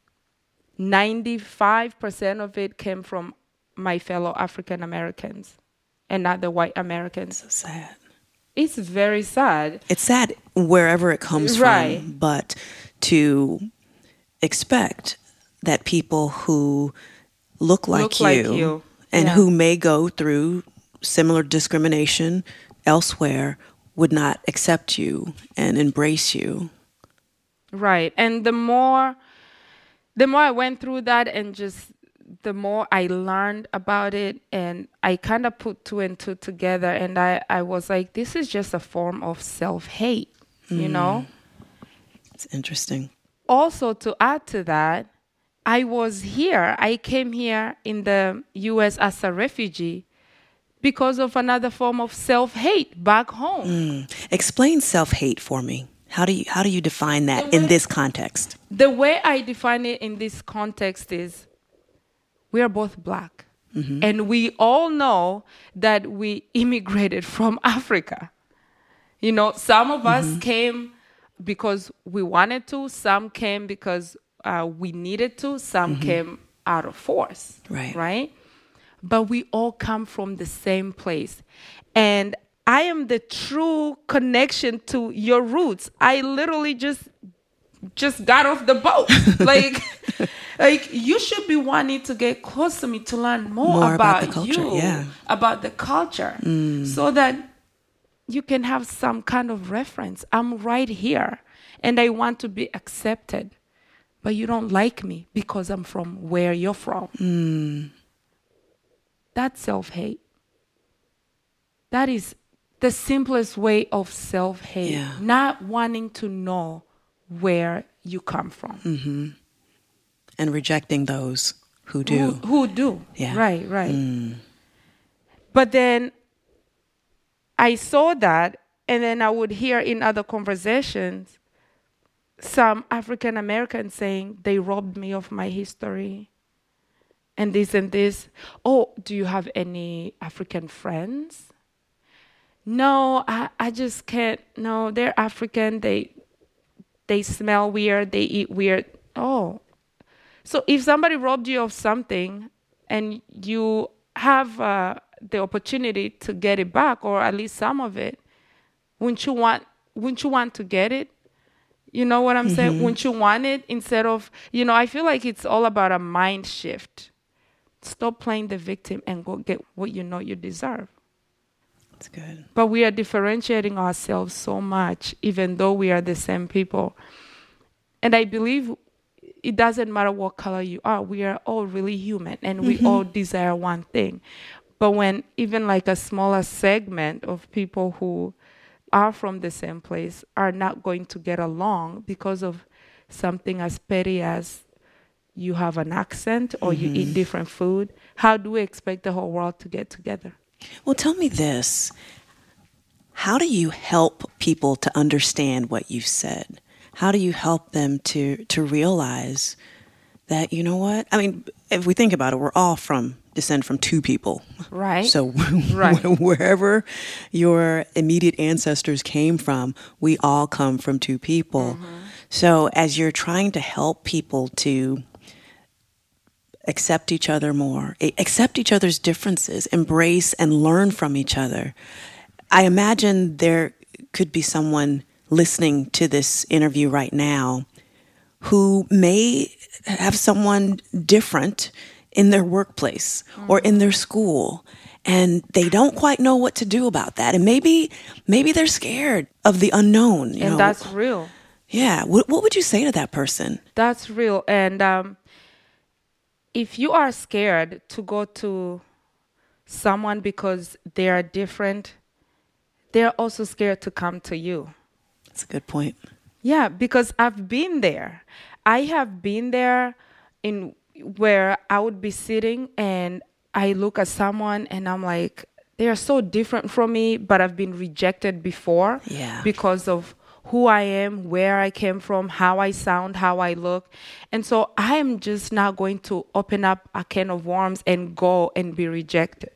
95% of it came from my fellow African Americans and not the white Americans. So sad. It's very sad. It's sad wherever it comes Right. from, but to expect that people who look like you and Yeah. who may go through similar discrimination elsewhere would not accept you and embrace you. Right. And the more I went through that and just the more I learned about it and I kind of put two and two together and I was like, this is just a form of self-hate, you know? It's interesting. Also, to add to that, I came here in the U.S. as a refugee because of another form of self-hate back home. Explain self-hate for me. How do you define that in this context? The way I define it in this context is we are both black. And we all know that we immigrated from Africa. You know, some of us came because we wanted to, some came because we needed to, some came out of force. Right? But we all come from the same place. And I am the true connection to your roots. I literally just got off the boat. like you should be wanting to get close to me to learn more about the culture, you, about the culture, so that you can have some kind of reference. I'm right here, and I want to be accepted. But you don't like me because I'm from where you're from. That's self-hate. That is the simplest way of self-hate. Yeah. Not wanting to know where you come from. And rejecting those who do. Who do. Yeah. Right. But then I saw that, and then I would hear in other conversations some African Americans saying they robbed me of my history and this and this. Oh, do you have any African friends? No, I just can't. No, they're African. They smell weird. They eat weird. Oh. So if somebody robbed you of something and you have the opportunity to get it back, or at least some of it, wouldn't you want to get it? You know what I'm saying? Wouldn't you want it instead of, I feel like it's all about a mind shift. Stop playing the victim and go get what you know you deserve. That's good. But we are differentiating ourselves so much, even though we are the same people. And I believe it doesn't matter what color you are. We are all really human, and we all desire one thing. But when even like a smaller segment of people who are from the same place are not going to get along because of something as petty as you have an accent or you eat different food, how do we expect the whole world to get together? Well, tell me this. How do you help people to understand what you've said? How do you help them to realize that, you know what? I mean, if we think about it, we're all descend from two people. Right. So Right. wherever your immediate ancestors came from, we all come from two people. So as you're trying to help people to accept each other more, accept each other's differences, embrace and learn from each other, I imagine there could be someone listening to this interview right now who may have someone different in their workplace or in their school, and they don't quite know what to do about that. And maybe they're scared of the unknown. You know? That's real. Yeah. What would you say to that person? That's real. And if you are scared to go to someone because they are different, they're also scared to come to you. That's a good point. Yeah, because I've been there. I have been there in where I would be sitting and I look at someone and I'm like, they are so different from me, but I've been rejected before because of who I am, where I came from, how I sound, how I look. And so I am just not going to open up a can of worms and go and be rejected.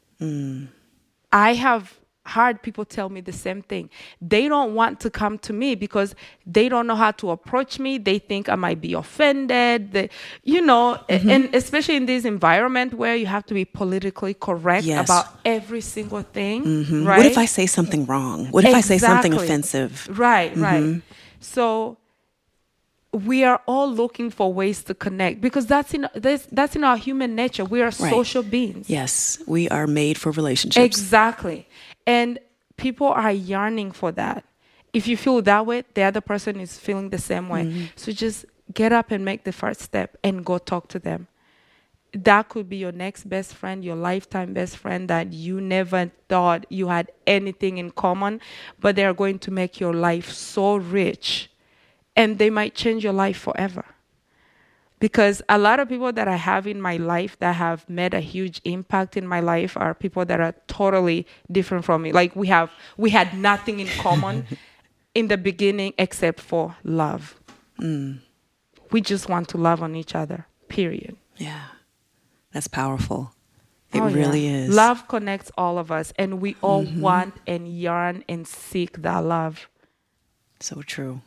I have heard people tell me the same thing. They don't want to come to me because they don't know how to approach me. They think I might be offended, and especially in this environment where you have to be politically correct about every single thing. Right? What if I say something wrong? What if I say something offensive? Right. So we are all looking for ways to connect because that's in our human nature. We are social beings. Yes, we are made for relationships. Exactly. And people are yearning for that. If you feel that way, the other person is feeling the same way. So just get up and make the first step and go talk to them. That could be your next best friend, your lifetime best friend that you never thought you had anything in common, but they are going to make your life so rich. And they might change your life forever. Because a lot of people that I have in my life that have made a huge impact in my life are people that are totally different from me. Like we had nothing in common in the beginning except for love. We just want to love on each other, period. Yeah, that's powerful. It really is. Love connects all of us, and we all want and yearn and seek that love. So true.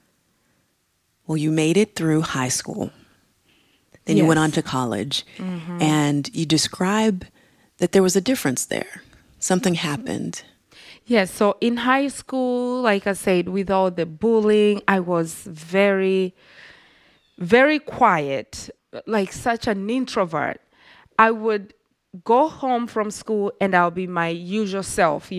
Well, you made it through high school. Then you went on to college. And you describe that there was a difference there. Something happened. Yes. So in high school, like I said, with all the bullying, I was very, very quiet, like such an introvert. I would go home from school and I'll be my usual self,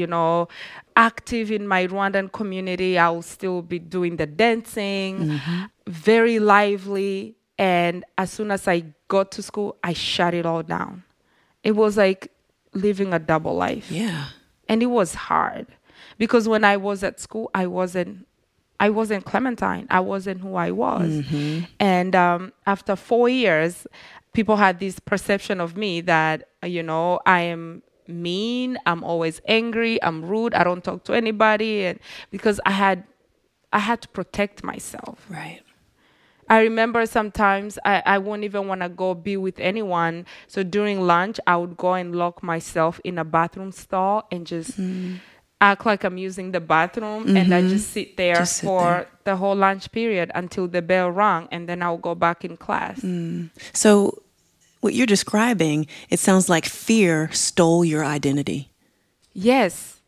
active in my Rwandan community. I'll still be doing the dancing, very lively. And as soon as I got to school, I shut it all down. It was like living a double life. Yeah. And it was hard because when I was at school, I wasn't Clementine. I wasn't who I was. And after 4 years, people had this perception of me that, I am mean, I'm always angry, I'm rude, I don't talk to anybody. And because I had to protect myself. Right. I remember sometimes I wouldn't even want to go be with anyone. So during lunch, I would go and lock myself in a bathroom stall and just act like I'm using the bathroom. And I just sit there for the whole lunch period until the bell rang. And then I'll go back in class. So what you're describing, it sounds like fear stole your identity. Yes,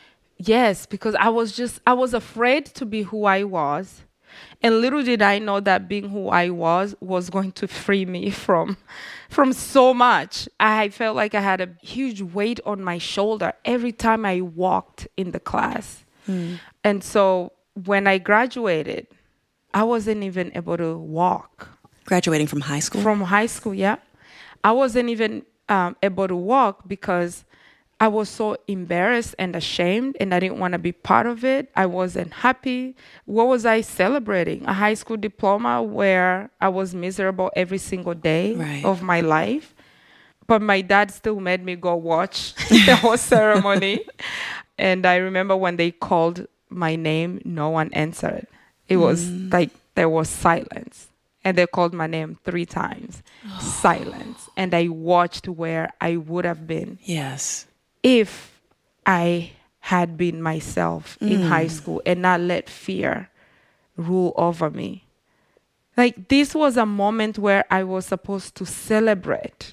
because I was afraid to be who I was. And little did I know that being who I was going to free me from so much. I felt like I had a huge weight on my shoulder every time I walked in the class. And so when I graduated, I wasn't even able to walk. Graduating from high school? From high school, yeah. I wasn't even able to walk because I was so embarrassed and ashamed and I didn't want to be part of it. I wasn't happy. What was I celebrating? A high school diploma where I was miserable every single day of my life. But my dad still made me go watch the whole ceremony. And I remember when they called my name, no one answered. It was like there was silence. And they called my name 3 times. Silence. And I watched where I would have been. Yes. If I had been myself in high school and not let fear rule over me. Like this was a moment where I was supposed to celebrate.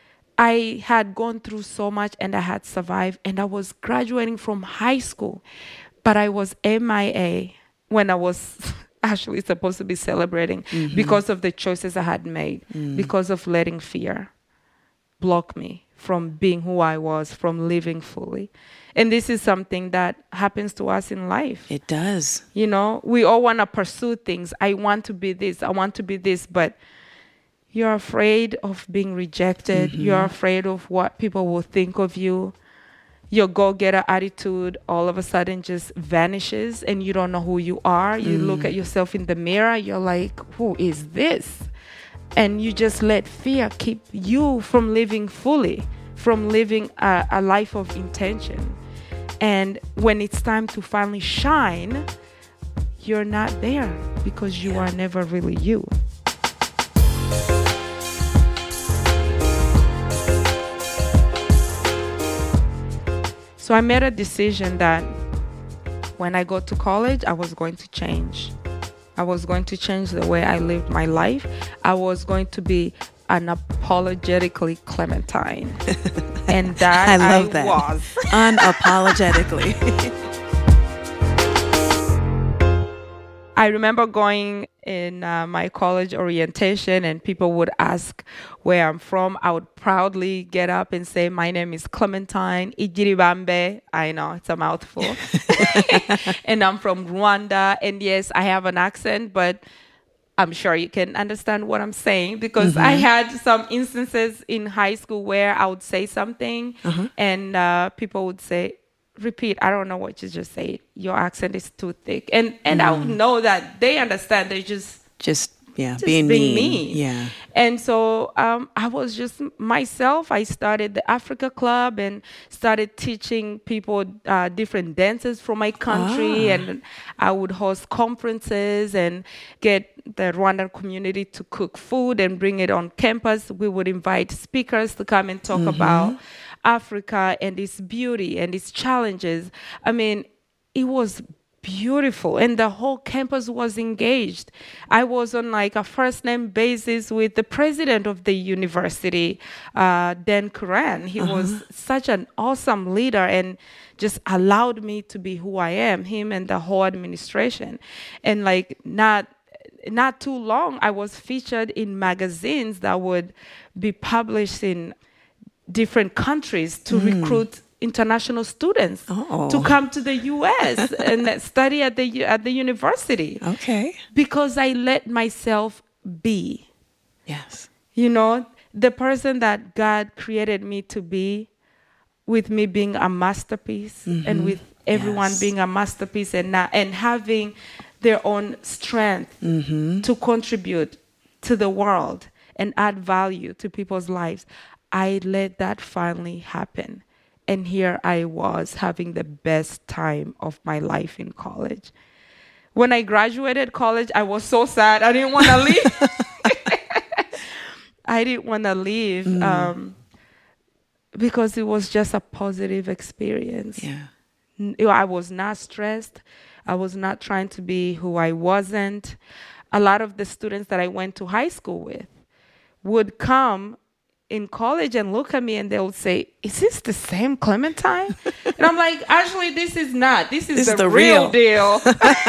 I had gone through so much and I had survived and I was graduating from high school, but I was MIA when I was actually supposed to be celebrating because of the choices I had made, because of letting fear block me from being who I was, from living fully. And this is something that happens to us in life. It does. We all want to pursue things. I want to be this, I want to be this, but you're afraid of being rejected. You're afraid of what people will think of you. Your go-getter attitude all of a sudden just vanishes and you don't know who you are. You look at yourself in the mirror. You're like, who is this? And you just let fear keep you from living fully from living a life of intention. And when it's time to finally shine, you're not there because you are never really you. So I made a decision that when I go to college, I was going to change. I was going to change the way I lived my life. I was going to be unapologetically Clementine. And that I love that. was. Unapologetically. I remember going in my college orientation and people would ask where I'm from. I would proudly get up and say, my name is Clementine Ijiribambe. I know, it's a mouthful. And I'm from Rwanda. And yes, I have an accent, but I'm sure you can understand what I'm saying because I had some instances in high school where I would say something and people would say, repeat, I don't know what you just said. Your accent is too thick. And I would know that they understand. They're just being me. Yeah. And so I was just myself. I started the Africa Club and started teaching people different dances from my country. And I would host conferences and get the Rwandan community to cook food and bring it on campus. We would invite speakers to come and talk about Africa and its beauty and its challenges. I mean, it was beautiful and the whole campus was engaged. I was on like a first name basis with the president of the university, Dan Kuran. He was such an awesome leader and just allowed me to be who I am, him and the whole administration. And like not too long, I was featured in magazines that would be published in different countries to recruit international students to come to the U.S. and study at the university. Okay. Because I let myself be. Yes. You know, the person that God created me to be, with me being a masterpiece and with everyone being a masterpiece and having their own strength to contribute to the world and add value to people's lives. I let that finally happen. And here I was having the best time of my life in college. When I graduated college, I was so sad. I didn't want to leave. I didn't want to leave because it was just a positive experience. Yeah. I was not stressed. I was not trying to be who I wasn't. A lot of the students that I went to high school with would come in college and look at me and they would say, is this the same Clementine? And I'm like, actually, this is not. This is the real deal.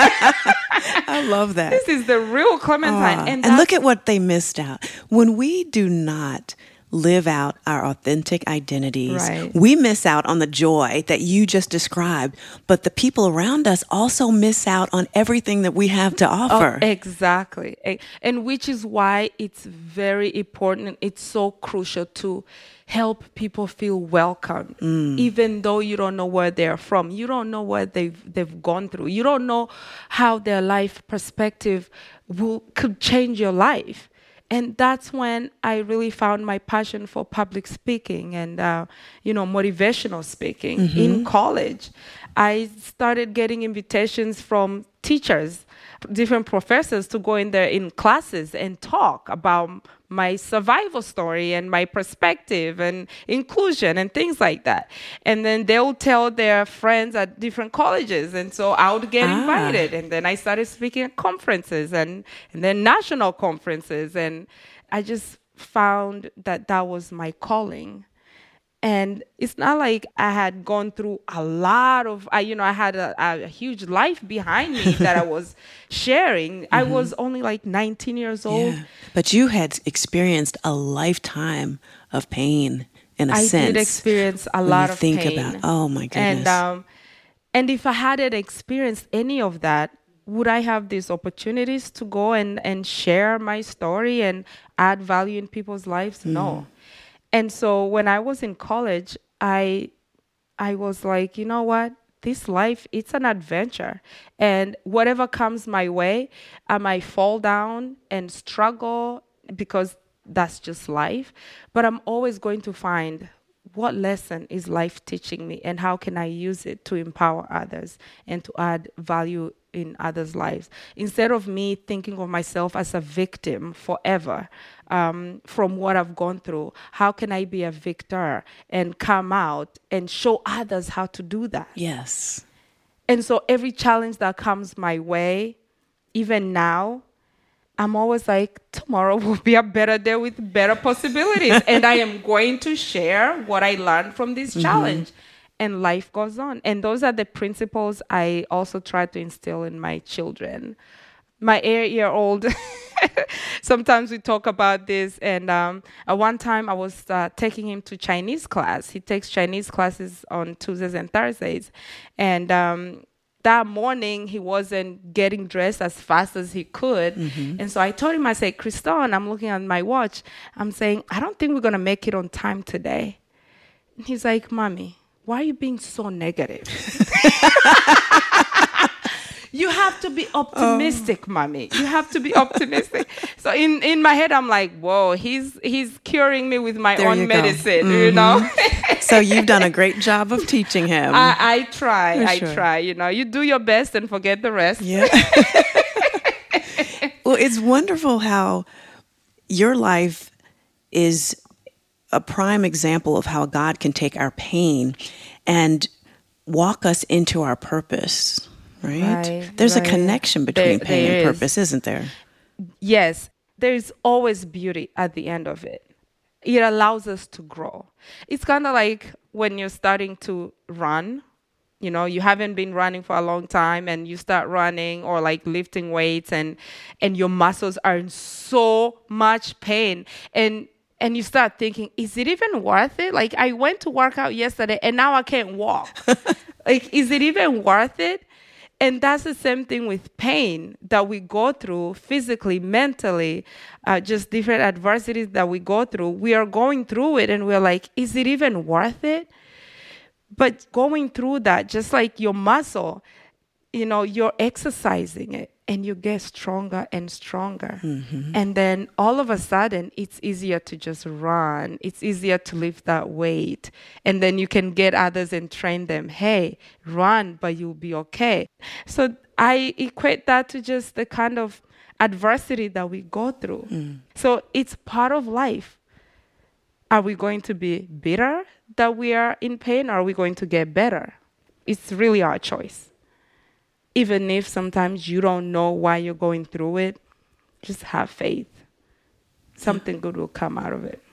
I love that. This is the real Clementine. And look at what they missed out. When we do not live out our authentic identities, we miss out on the joy that you just described, but the people around us also miss out on everything that we have to offer. Oh, exactly. And which is why it's very important. It's so crucial to help people feel welcome, even though you don't know where they're from. You don't know what they've gone through. You don't know how their life perspective could change your life. And that's when I really found my passion for public speaking and, motivational speaking in college. I started getting invitations from teachers, different professors to go in there in classes and talk about my survival story and my perspective and inclusion and things like that. And then they'll tell their friends at different colleges. And so I would get invited. And then I started speaking at conferences and then national conferences. And I just found that was my calling. And it's not like I had gone through a lot of, I had a huge life behind me that I was sharing. I was only like 19 years old. Yeah. But you had experienced a lifetime of pain, in a sense. I did experience a lot of pain. Think about, oh my goodness. And if I hadn't experienced any of that, would I have these opportunities to go and share my story and add value in people's lives? No. And so when I was in college, I was like, you know what? This life, it's an adventure. And whatever comes my way, I might fall down and struggle because that's just life. But I'm always going to find what lesson is life teaching me, and how can I use it to empower others and to add value in others' lives? Instead of me thinking of myself as a victim forever from what I've gone through, how can I be a victor and come out and show others how to do that? Yes. And so every challenge that comes my way, even now, I'm always like, tomorrow will be a better day with better possibilities. And I am going to share what I learned from this challenge. And life goes on. And those are the principles I also try to instill in my children. My 8-year-old, sometimes we talk about this. And at one time I was taking him to Chinese class. He takes Chinese classes on Tuesdays and Thursdays. And that morning, he wasn't getting dressed as fast as he could. And so I told him, I said, Kriston, I'm looking at my watch. I'm saying, I don't think we're going to make it on time today. And he's like, Mommy, why are you being so negative? You have to be optimistic, Mommy. You have to be optimistic. So in my head, I'm like, whoa, he's curing me with my own medicine, you know? So you've done a great job of teaching him. I try. You know, you do your best and forget the rest. Yeah. Well, it's wonderful how your life is a prime example of how God can take our pain and walk us into our purpose. Right? There's a connection between pain and purpose, isn't there? Yes. There's always beauty at the end of it. It allows us to grow. It's kind of like when you're starting to run, you know, you haven't been running for a long time and you start running or like lifting weights and your muscles are in so much pain. And you start thinking, is it even worth it? Like, I went to work out yesterday and now I can't walk. Like, is it even worth it? And that's the same thing with pain that we go through physically, mentally, just different adversities that we go through. We are going through it and we're like, is it even worth it? But going through that, just like your muscle, you know, you're exercising it and you get stronger and stronger. And then all of a sudden, it's easier to just run. It's easier to lift that weight. And then you can get others and train them. Hey, run, but you'll be okay. So I equate that to just the kind of adversity that we go through. So it's part of life. Are we going to be bitter that we are in pain, or are we going to get better? It's really our choice. Even if sometimes you don't know why you're going through it, just have faith. Something good will come out of it.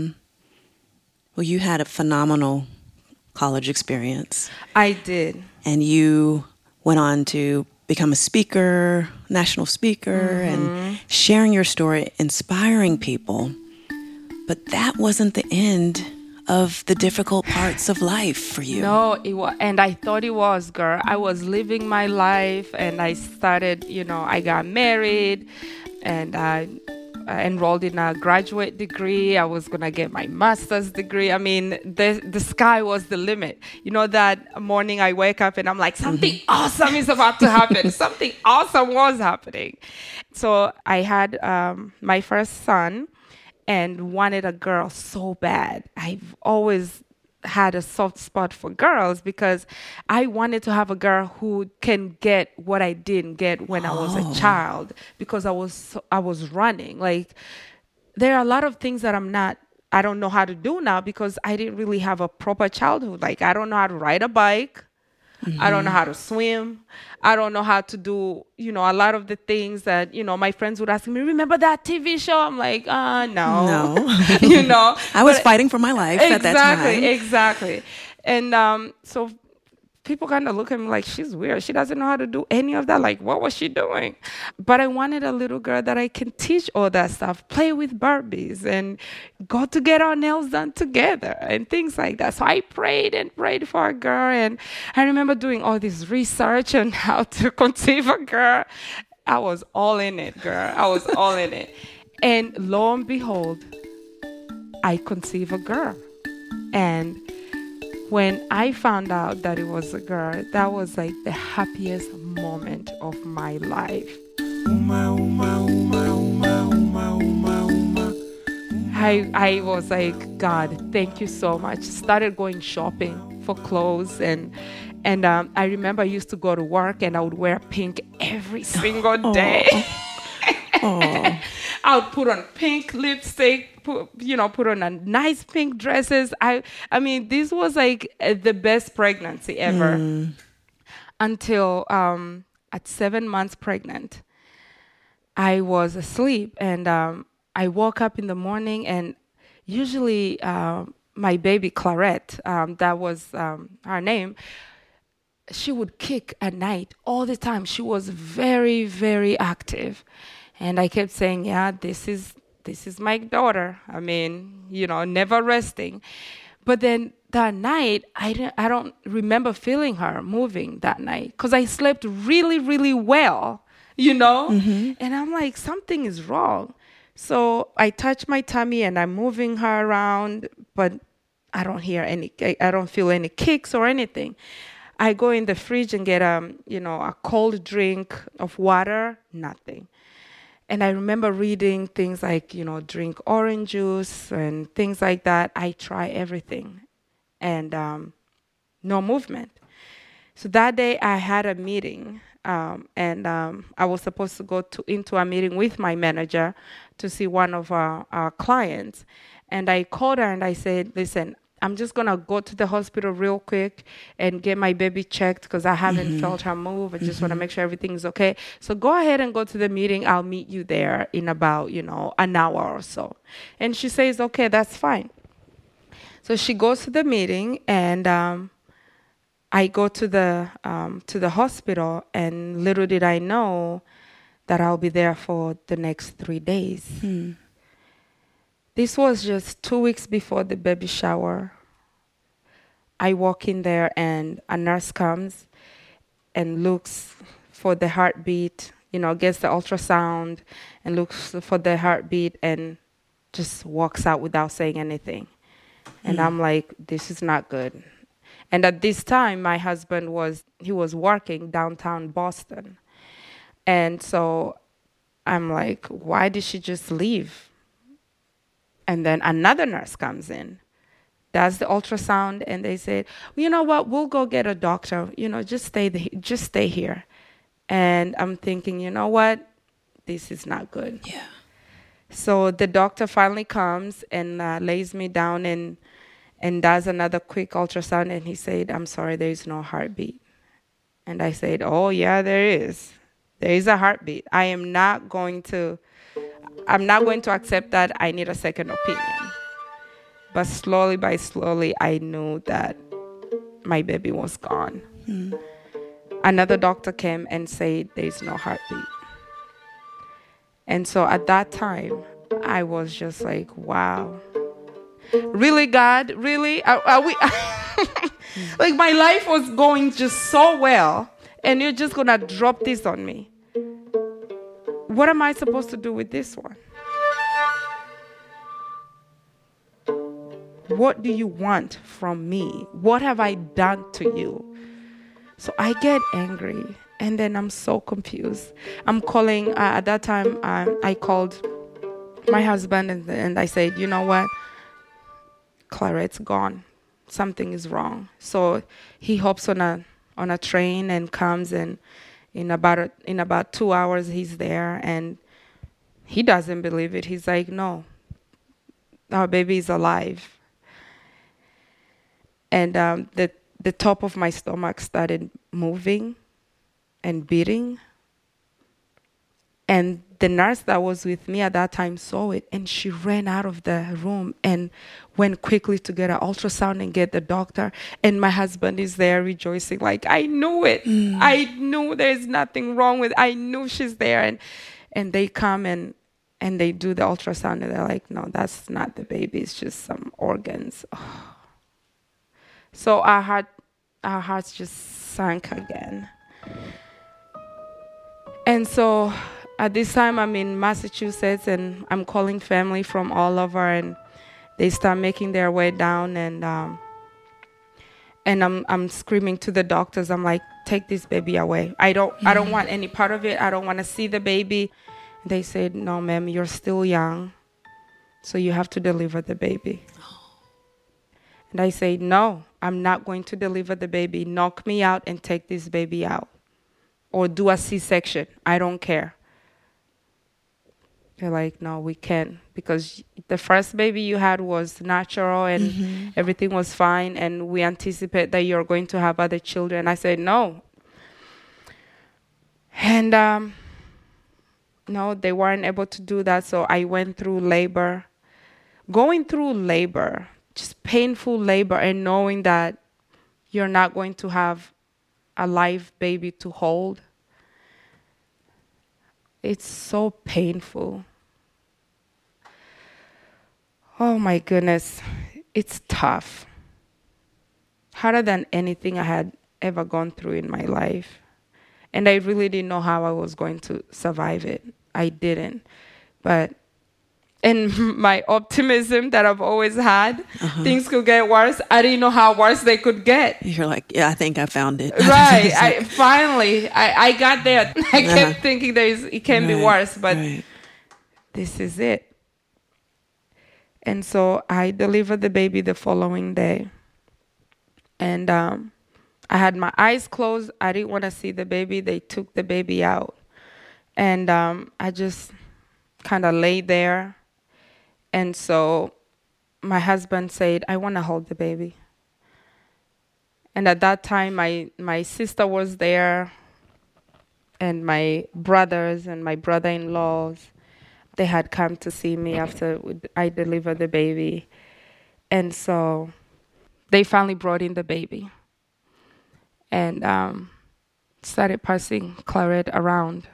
Well, you had a phenomenal college experience. I did. And you went on to become a speaker, national speaker, and sharing your story, inspiring people. But that wasn't the end of the difficult parts of life for you. No, it was, and I thought it was, girl. I was living my life, and I started, you know, I got married, and I enrolled in a graduate degree. I was gonna get my master's degree. I mean, the sky was the limit. You know, that morning I wake up and I'm like, something awesome is about to happen. Something awesome was happening. So I had my first son, and wanted a girl so bad. I've always had a soft spot for girls because I wanted to have a girl who can get what I didn't get when I was a child, because I was running. Like, there are a lot of things that I don't know how to do now because I didn't really have a proper childhood. Like, I don't know how to ride a bike. I don't know how to swim. I don't know how to do, you know, a lot of the things that, you know, my friends would ask me, remember that TV show? I'm like, no. You know. I was fighting for my life at that time. Exactly. And so people kind of look at me like, she's weird. She doesn't know how to do any of that. Like, what was she doing? But I wanted a little girl that I can teach all that stuff, play with Barbies and go to get our nails done together and things like that. So I prayed and prayed for a girl. And I remember doing all this research on how to conceive a girl. I was all in it, girl. I was all in it. And lo and behold, I conceived a girl. And when I found out that it was a girl, that was like the happiest moment of my life. I was like, God, thank you so much. Started going shopping for clothes and I remember I used to go to work and I would wear pink every single day. Oh. I would put on pink lipstick, put on a nice pink dresses. I mean, this was like the best pregnancy ever until at 7 months pregnant, I was asleep and I woke up in the morning and usually my baby Clarette, that was her name, she would kick at night all the time. She was very, very active. And I kept saying, yeah, this is my daughter. I mean, never resting. But then that night, I don't remember feeling her moving that night because I slept really, really well, And I'm like, something is wrong. So I touch my tummy and I'm moving her around, but I don't feel any kicks or anything. I go in the fridge and get a cold drink of water, nothing. And I remember reading things like, drink orange juice and things like that. I try everything and no movement. So that day I had a meeting and I was supposed to go into a meeting with my manager to see one of our clients. And I called her and I said, listen, I'm just going to go to the hospital real quick and get my baby checked because I haven't felt her move. I just want to make sure everything's okay. So go ahead and go to the meeting. I'll meet you there in about, an hour or so. And she says, okay, that's fine. So she goes to the meeting and I go to the hospital and little did I know that I'll be there for the next 3 days. This was just 2 weeks before the baby shower. I walk in there and a nurse comes and looks for the heartbeat, gets the ultrasound and looks for the heartbeat and just walks out without saying anything. And I'm like, this is not good. And at this time, my husband was working downtown Boston. And so I'm like, why did she just leave? And then another nurse comes in, does the ultrasound, and they said, well, you know what, we'll go get a doctor. Just stay here. And I'm thinking, you know what, this is not good. Yeah. So the doctor finally comes and lays me down and does another quick ultrasound, and he said, I'm sorry, there is no heartbeat. And I said, oh, yeah, there is. There is a heartbeat. I'm not going to accept that. I need a second opinion. But slowly by slowly, I knew that my baby was gone. Another doctor came and said, there's no heartbeat. And so at that time, I was just like, wow. Really, God? Really? Are we? Like my life was going just so well, and you're just going to drop this on me. What am I supposed to do with this one? What do you want from me? What have I done to you? So I get angry, and then I'm so confused. I'm calling, at that time, I called my husband, and I said, you know what? Clarette's gone. Something is wrong. So he hops on a train and comes, and in about 2 hours he's there, and he doesn't believe it. He's like, no, our baby is alive. And the top of my stomach started moving and beating. And the nurse that was with me at that time saw it, and she ran out of the room and went quickly to get an ultrasound and get the doctor. And my husband is there rejoicing, like, I knew it. I knew there's nothing wrong with it. I knew she's there. And they come and they do the ultrasound, and they're like, no, that's not the baby. It's just some organs. Oh. So our hearts just sank again. And so at this time, I'm in Massachusetts, and I'm calling family from all over, and they start making their way down, and I'm screaming to the doctors. I'm like, take this baby away. I don't want any part of it. I don't want to see the baby. They said, no, ma'am, you're still young. So you have to deliver the baby. And I said, no, I'm not going to deliver the baby. Knock me out and take this baby out. Or do a C-section. I don't care. They're like, no, we can't. Because the first baby you had was natural and everything was fine. And we anticipate that you're going to have other children. I said, no. And no, they weren't able to do that. So I went through labor. Going through labor, just painful labor, and knowing that you're not going to have a live baby to hold. It's so painful. Oh my goodness, it's tough. Harder than anything I had ever gone through in my life. And I really didn't know how I was going to survive it. I didn't. But in my optimism that I've always had, things could get worse. I didn't know how worse they could get. You're like, yeah, I think I found it. Right. I got there. I kept thinking it can be worse, but this is it. And so I delivered the baby the following day. And I had my eyes closed. I didn't want to see the baby. They took the baby out. And I just kind of lay there. And so my husband said, I want to hold the baby. And at that time, my sister was there, and my brothers and my brother-in-laws, they had come to see me after I delivered the baby. And so they finally brought in the baby and started passing Claret around.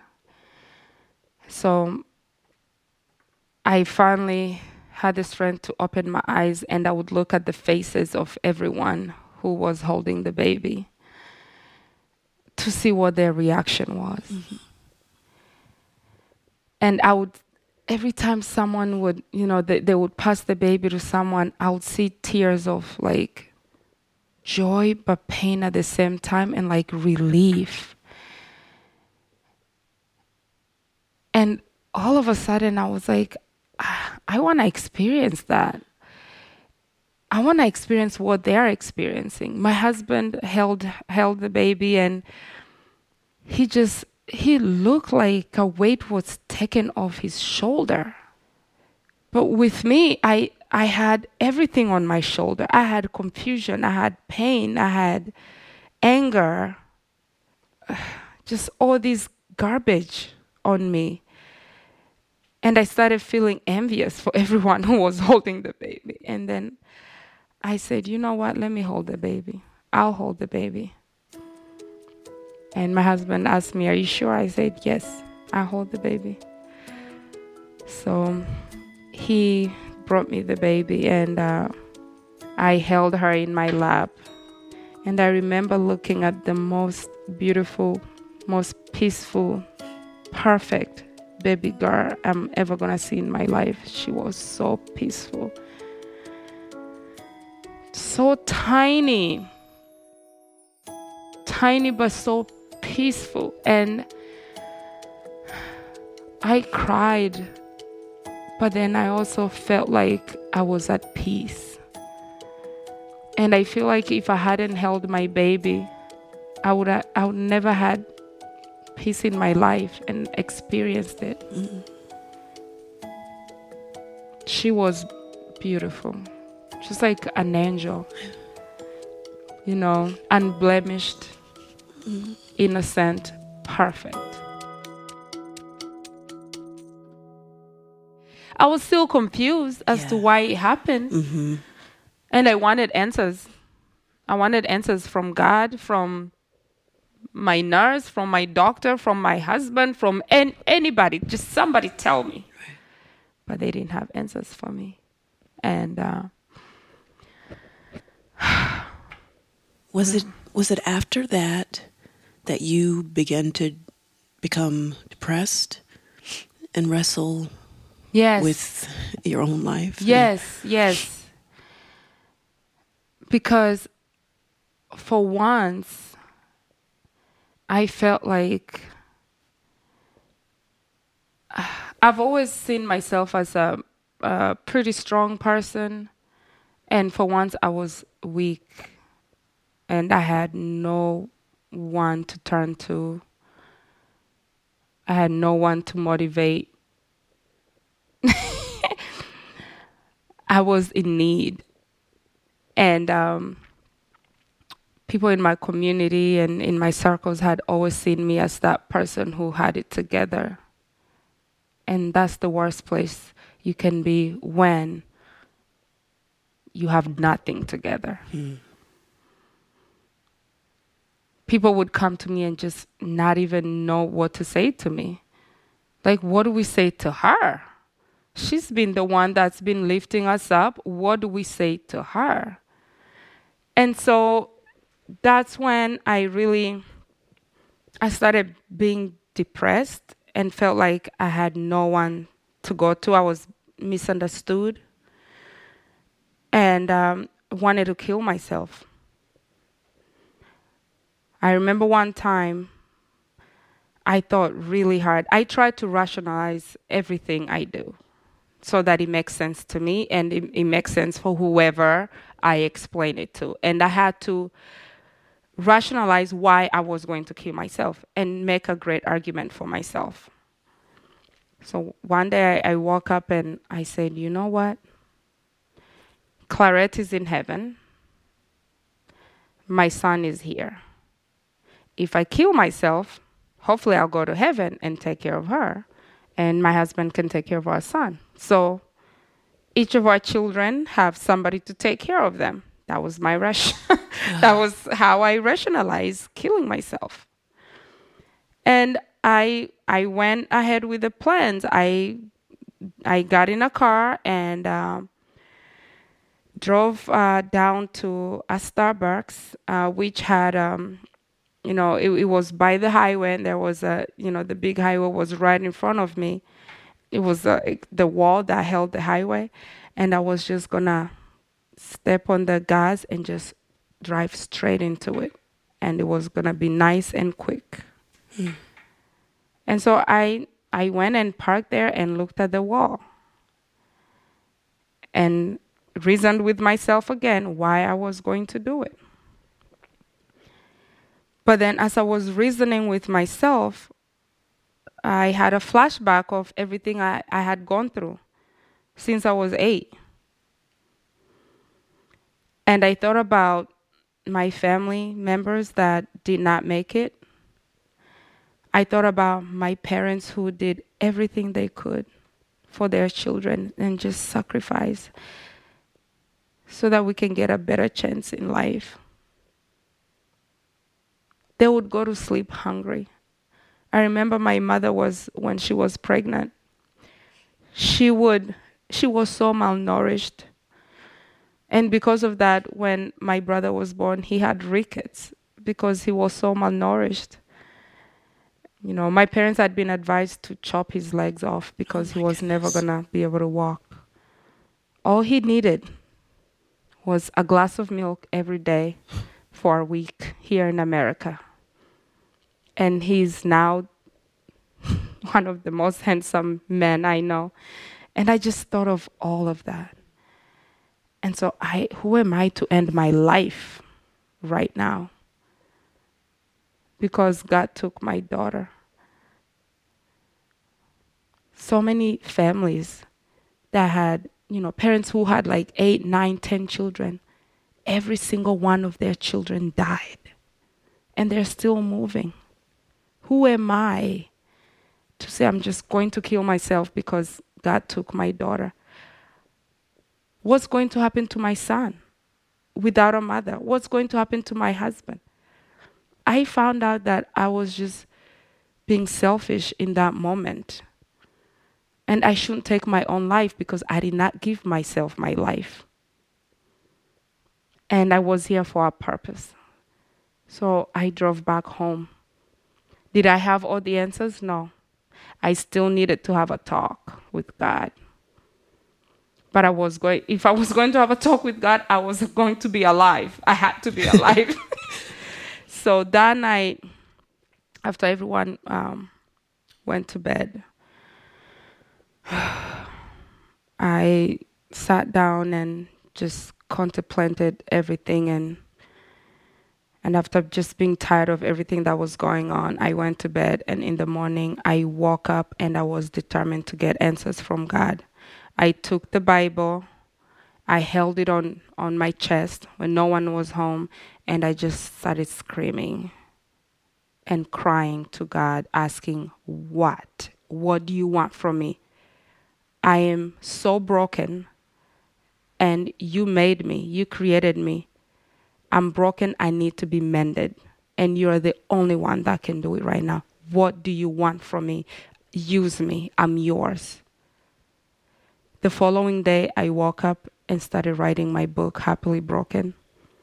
So I finally had the strength to open my eyes, and I would look at the faces of everyone who was holding the baby to see what their reaction was. And I would, every time someone would, they would pass the baby to someone, I would see tears of like joy but pain at the same time, and like relief. And all of a sudden I was like, I want to experience that. I want to experience what they're experiencing. My husband held the baby, and he looked like a weight was taken off his shoulder. But with me, I had everything on my shoulder. I had confusion, I had pain, I had anger, just all this garbage on me. And I started feeling envious for everyone who was holding the baby. And then I said, you know what? Let me hold the baby. I'll hold the baby. And my husband asked me, are you sure? I said, yes, I'll hold the baby. So he brought me the baby, and I held her in my lap. And I remember looking at the most beautiful, most peaceful, perfect baby girl I'm ever gonna see in my life. She was so peaceful, so tiny but so peaceful. And I cried, but then I also felt like I was at peace. And I feel like if I hadn't held my baby, I would never had peace in my life and experienced it. She was beautiful, just like an angel, unblemished, innocent, perfect. I was still confused as to why it happened. And I wanted answers. I wanted answers from God, from my nurse, from my doctor, from my husband, from anybody. Just somebody tell me. Right. But they didn't have answers for me. And was it after that you began to become depressed and wrestle with your own life? Yes. Because for once, I felt like I've always seen myself as a a pretty strong person. And for once, I was weak. And I had no one to turn to. I had no one to motivate. I was in need. And people in my community and in my circles had always seen me as that person who had it together. And that's the worst place you can be when you have nothing together. People would come to me and just not even know what to say to me. Like, what do we say to her? She's been the one that's been lifting us up. What do we say to her? And so that's when I started being depressed and felt like I had no one to go to. I was misunderstood and wanted to kill myself. I remember one time I thought really hard. I tried to rationalize everything I do so that it makes sense to me and it makes sense for whoever I explain it to. And I had to rationalize why I was going to kill myself and make a great argument for myself. So one day I woke up and I said, you know what? Clarette is in heaven. My son is here. If I kill myself, hopefully I'll go to heaven and take care of her, and my husband can take care of our son. So each of our children have somebody to take care of them. That was my that was how I rationalized killing myself. And I went ahead with the plans. I got in a car and drove down to a Starbucks, which had it was by the highway, and there was the big highway was right in front of me. It was the wall that held the highway, and I was just gonna step on the gas and just drive straight into it, and it was gonna be nice and quick. And so I went and parked there and looked at the wall and reasoned with myself again why I was going to do it. But then as I was reasoning with myself, I had a flashback of everything I had gone through since I was 8. And I thought about my family members that did not make it. I thought about my parents who did everything they could for their children and just sacrifice so that we can get a better chance in life. They would go to sleep hungry. I remember my mother when she was pregnant, she was so malnourished. And because of that, when my brother was born, he had rickets because he was so malnourished. My parents had been advised to chop his legs off because he was never going to be able to walk. All he needed was a glass of milk every day for a week here in America. And he's now one of the most handsome men I know. And I just thought of all of that. And so who am I to end my life right now? Because God took my daughter. So many families that had, parents who had like 8, 9, 10 children, every single one of their children died. And they're still moving. Who am I to say I'm just going to kill myself because God took my daughter? What's going to happen to my son without a mother? What's going to happen to my husband? I found out that I was just being selfish in that moment. And I shouldn't take my own life because I did not give myself my life. And I was here for a purpose. So I drove back home. Did I have all the answers? No. I still needed to have a talk with God. But if I was going to have a talk with God, I was going to be alive. I had to be alive. So that night, after everyone I sat down and just contemplated everything, and after just being tired of everything that was going on, I went to bed, and in the morning I woke up and I was determined to get answers from God. I took the Bible, I held it on my chest when no one was home, and I just started screaming and crying to God, asking, what? What do you want from me? I am so broken, and you made me, you created me. I'm broken, I need to be mended, and you're the only one that can do it right now. What do you want from me? Use me, I'm yours. The following day, I woke up and started writing my book, Happily Broken.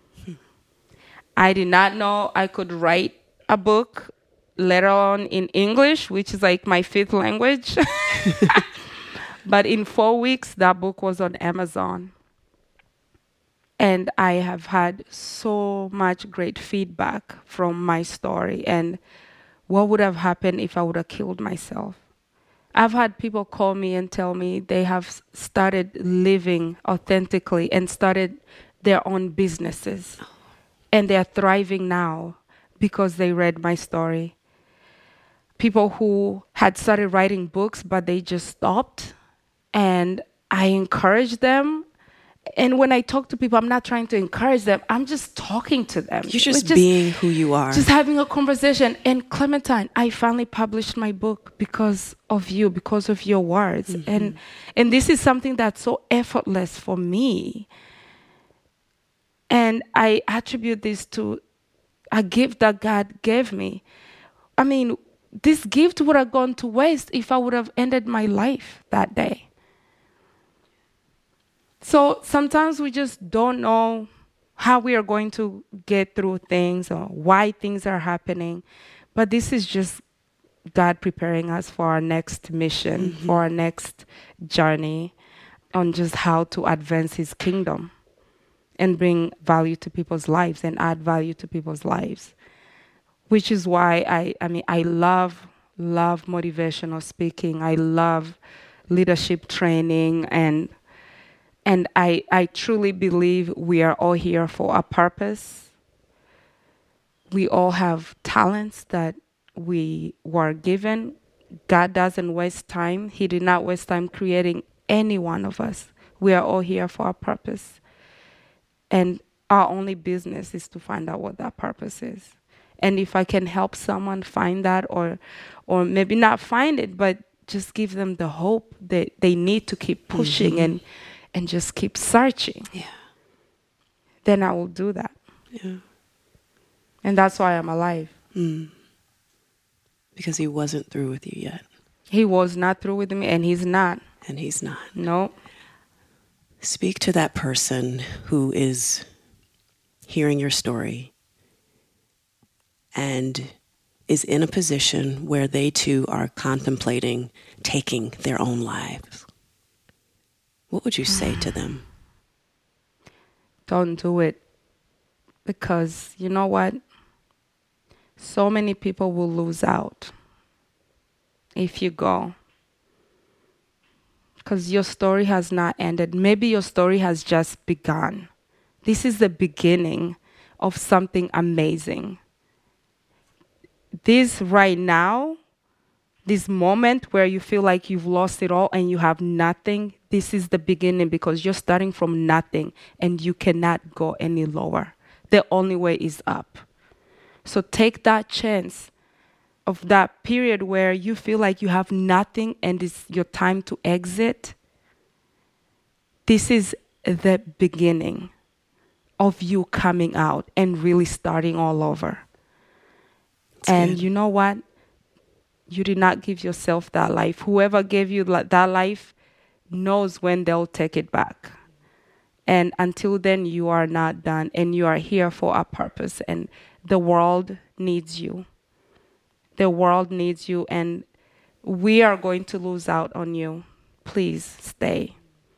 I did not know I could write a book, let alone in English, which is like my fifth language. But in 4 weeks, that book was on Amazon. And I have had so much great feedback from my story. And what would have happened if I would have killed myself? I've had people call me and tell me they have started living authentically and started their own businesses. And they're thriving now because they read my story. People who had started writing books, but they just stopped. And I encourage them. And when I talk to people, I'm not trying to encourage them. I'm just talking to them. You're just being who you are. Just having a conversation. And Clementine, I finally published my book because of you, because of your words. Mm-hmm. And this is something that's so effortless for me. And I attribute this to a gift that God gave me. I mean, this gift would have gone to waste if I would have ended my life that day. So sometimes we just don't know how we are going to get through things or why things are happening. But this is just God preparing us for our next mission, for our next journey on just how to advance his kingdom and bring value to people's lives and add value to people's lives. Which is why I love motivational speaking. I love leadership training, and I truly believe we are all here for a purpose. We all have talents that we were given. God doesn't waste time. He did not waste time creating any one of us. We are all here for a purpose. And our only business is to find out what that purpose is. And if I can help someone find that, or maybe not find it, but just give them the hope that they need to keep pushing and just keep searching, then I will do that. Yeah. And that's why I'm alive. Because he wasn't through with you yet. He was not through with me, and he's not. And he's not. No. Speak to that person who is hearing your story and is in a position where they too are contemplating taking their own lives. What would you say to them? Don't do it. Because you know what? So many people will lose out if you go. Because your story has not ended. Maybe your story has just begun. This is the beginning of something amazing. This right now, this moment where you feel like you've lost it all and you have nothing, this is the beginning, because you're starting from nothing and you cannot go any lower. The only way is up. So take that chance of that period where you feel like you have nothing and it's your time to exit. This is the beginning of you coming out and really starting all over. And you know what? You did not give yourself that life. Whoever gave you that life knows when they'll take it back. And until then, you are not done. And you are here for a purpose. And the world needs you. The world needs you. And we are going to lose out on you. Please stay.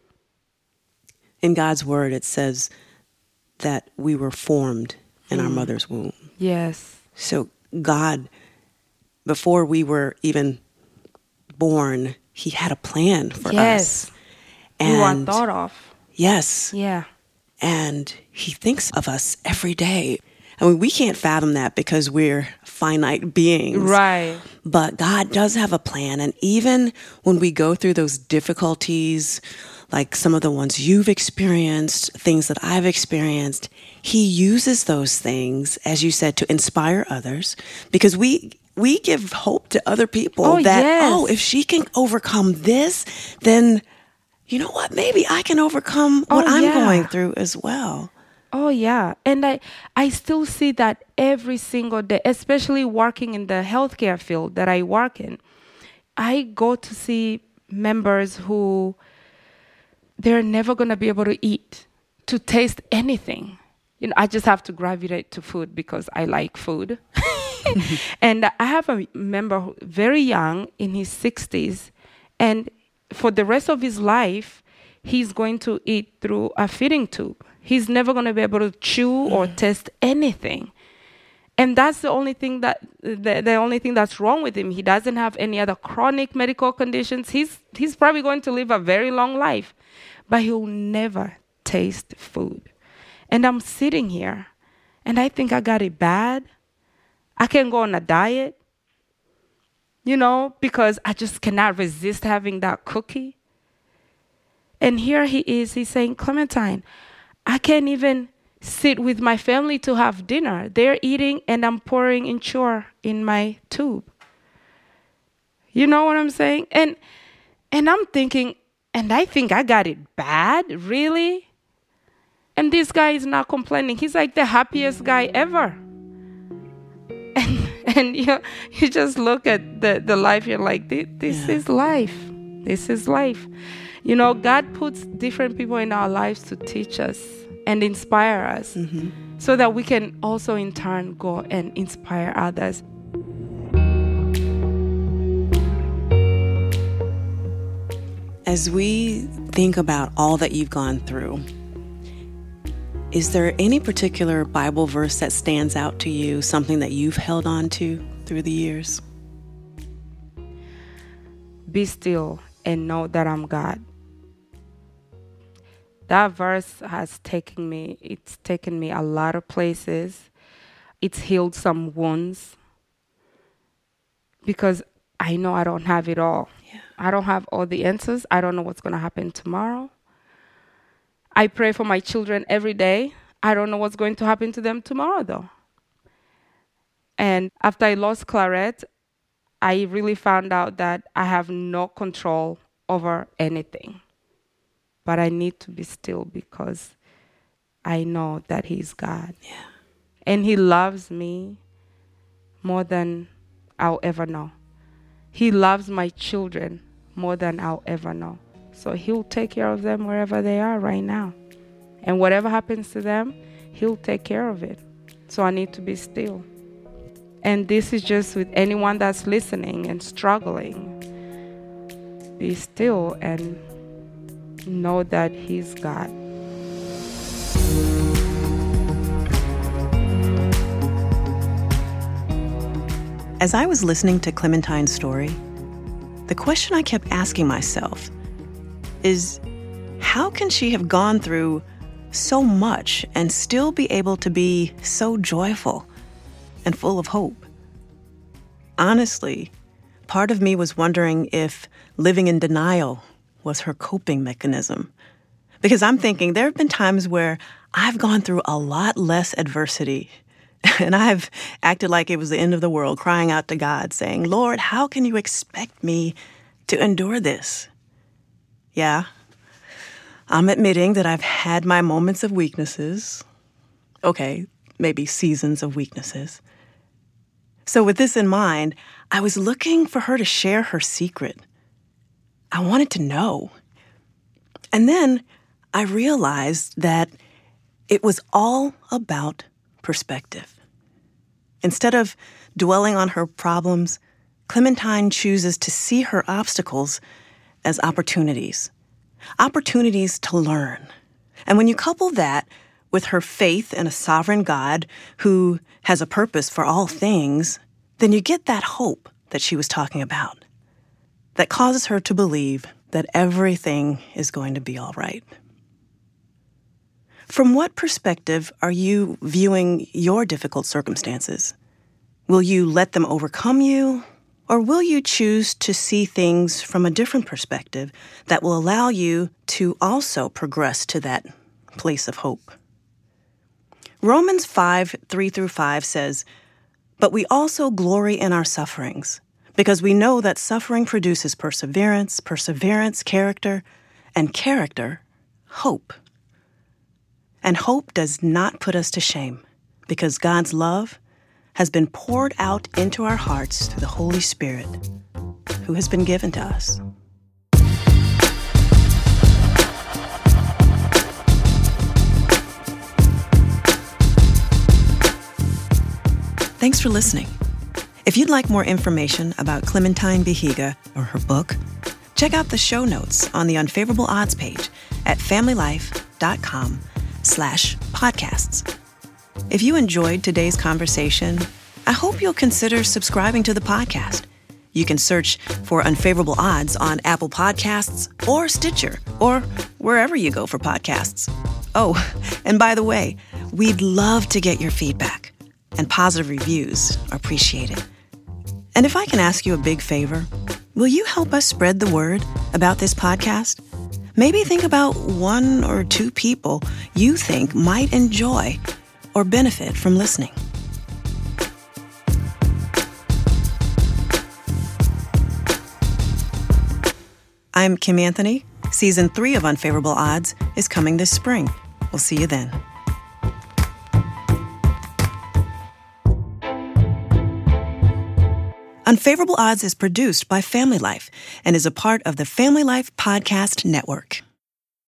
In God's word, it says that we were formed in our mother's womb. Yes. So God, before we were even born, he had a plan for us. You are thought of. Yes. Yeah. And he thinks of us every day. I mean, we can't fathom that because we're finite beings. Right. But God does have a plan. And even when we go through those difficulties, like some of the ones you've experienced, things that I've experienced, he uses those things, as you said, to inspire others, because we give hope to other people if she can overcome this, then you know what? Maybe I can overcome what I'm going through as well. Oh, yeah. And I still see that every single day, especially working in the healthcare field that I work in. I go to see members who they're never going to be able to eat, to taste anything. You know, I just have to gravitate to food because I like food. And I have a member very young, in his 60s, and for the rest of his life, he's going to eat through a feeding tube. He's never going to be able to chew or taste anything. And that's the only thing that's wrong with him. He doesn't have any other chronic medical conditions. He's probably going to live a very long life, but he'll never taste food. And I'm sitting here, and I think I got it bad. I can go on a diet, because I just cannot resist having that cookie. And here he is, he's saying, Clementine, I can't even sit with my family to have dinner. They're eating and I'm pouring Ensure in my tube. You know what I'm saying? And I'm thinking, and I think I got it bad, really? And this guy is not complaining. He's like the happiest guy ever. And you just look at the life, you're like, this is life. This is life. God puts different people in our lives to teach us and inspire us, so that we can also in turn go and inspire others. As we think about all that you've gone through, is there any particular Bible verse that stands out to you, something that you've held on to through the years? Be still and know that I'm God. That verse has taken me a lot of places. It's healed some wounds, because I know I don't have it all. Yeah. I don't have all the answers. I don't know what's going to happen tomorrow. I pray for my children every day. I don't know what's going to happen to them tomorrow, though. And after I lost Clarette, I really found out that I have no control over anything. But I need to be still because I know that he's God. Yeah. And he loves me more than I'll ever know. He loves my children more than I'll ever know. So he'll take care of them wherever they are right now. And whatever happens to them, he'll take care of it. So I need to be still. And this is just with anyone that's listening and struggling. Be still and know that he's God. As I was listening to Clementine's story, the question I kept asking myself is, how can she have gone through so much and still be able to be so joyful and full of hope? Honestly, part of me was wondering if living in denial was her coping mechanism. Because I'm thinking there have been times where I've gone through a lot less adversity, and I've acted like it was the end of the world, crying out to God, saying, Lord, how can you expect me to endure this? Yeah, I'm admitting that I've had my moments of weaknesses. Okay, maybe seasons of weaknesses. So with this in mind, I was looking for her to share her secret. I wanted to know. And then I realized that it was all about perspective. Instead of dwelling on her problems, Clementine chooses to see her obstacles as opportunities to learn. And when you couple that with her faith in a sovereign God who has a purpose for all things, then you get that hope that she was talking about, that causes her to believe that everything is going to be all right. From what perspective are you viewing your difficult circumstances? Will you let them overcome you, or will you choose to see things from a different perspective that will allow you to also progress to that place of hope? Romans 5:3-5 says, "But we also glory in our sufferings, because we know that suffering produces perseverance, perseverance, character, and character, hope. And hope does not put us to shame, because God's love has been poured out into our hearts through the Holy Spirit, who has been given to us." Thanks for listening. If you'd like more information about Clementine Behiga or her book, check out the show notes on the Unfavorable Odds page at familylife.com/podcasts. If you enjoyed today's conversation, I hope you'll consider subscribing to the podcast. You can search for Unfavorable Odds on Apple Podcasts or Stitcher or wherever you go for podcasts. Oh, and by the way, we'd love to get your feedback, and positive reviews are appreciated. And if I can ask you a big favor, will you help us spread the word about this podcast? Maybe think about 1 or 2 people you think might enjoy or benefit from listening. I'm Kim Anthony. Season 3 of Unfavorable Odds is coming this spring. We'll see you then. Unfavorable Odds is produced by Family Life and is a part of the Family Life Podcast Network.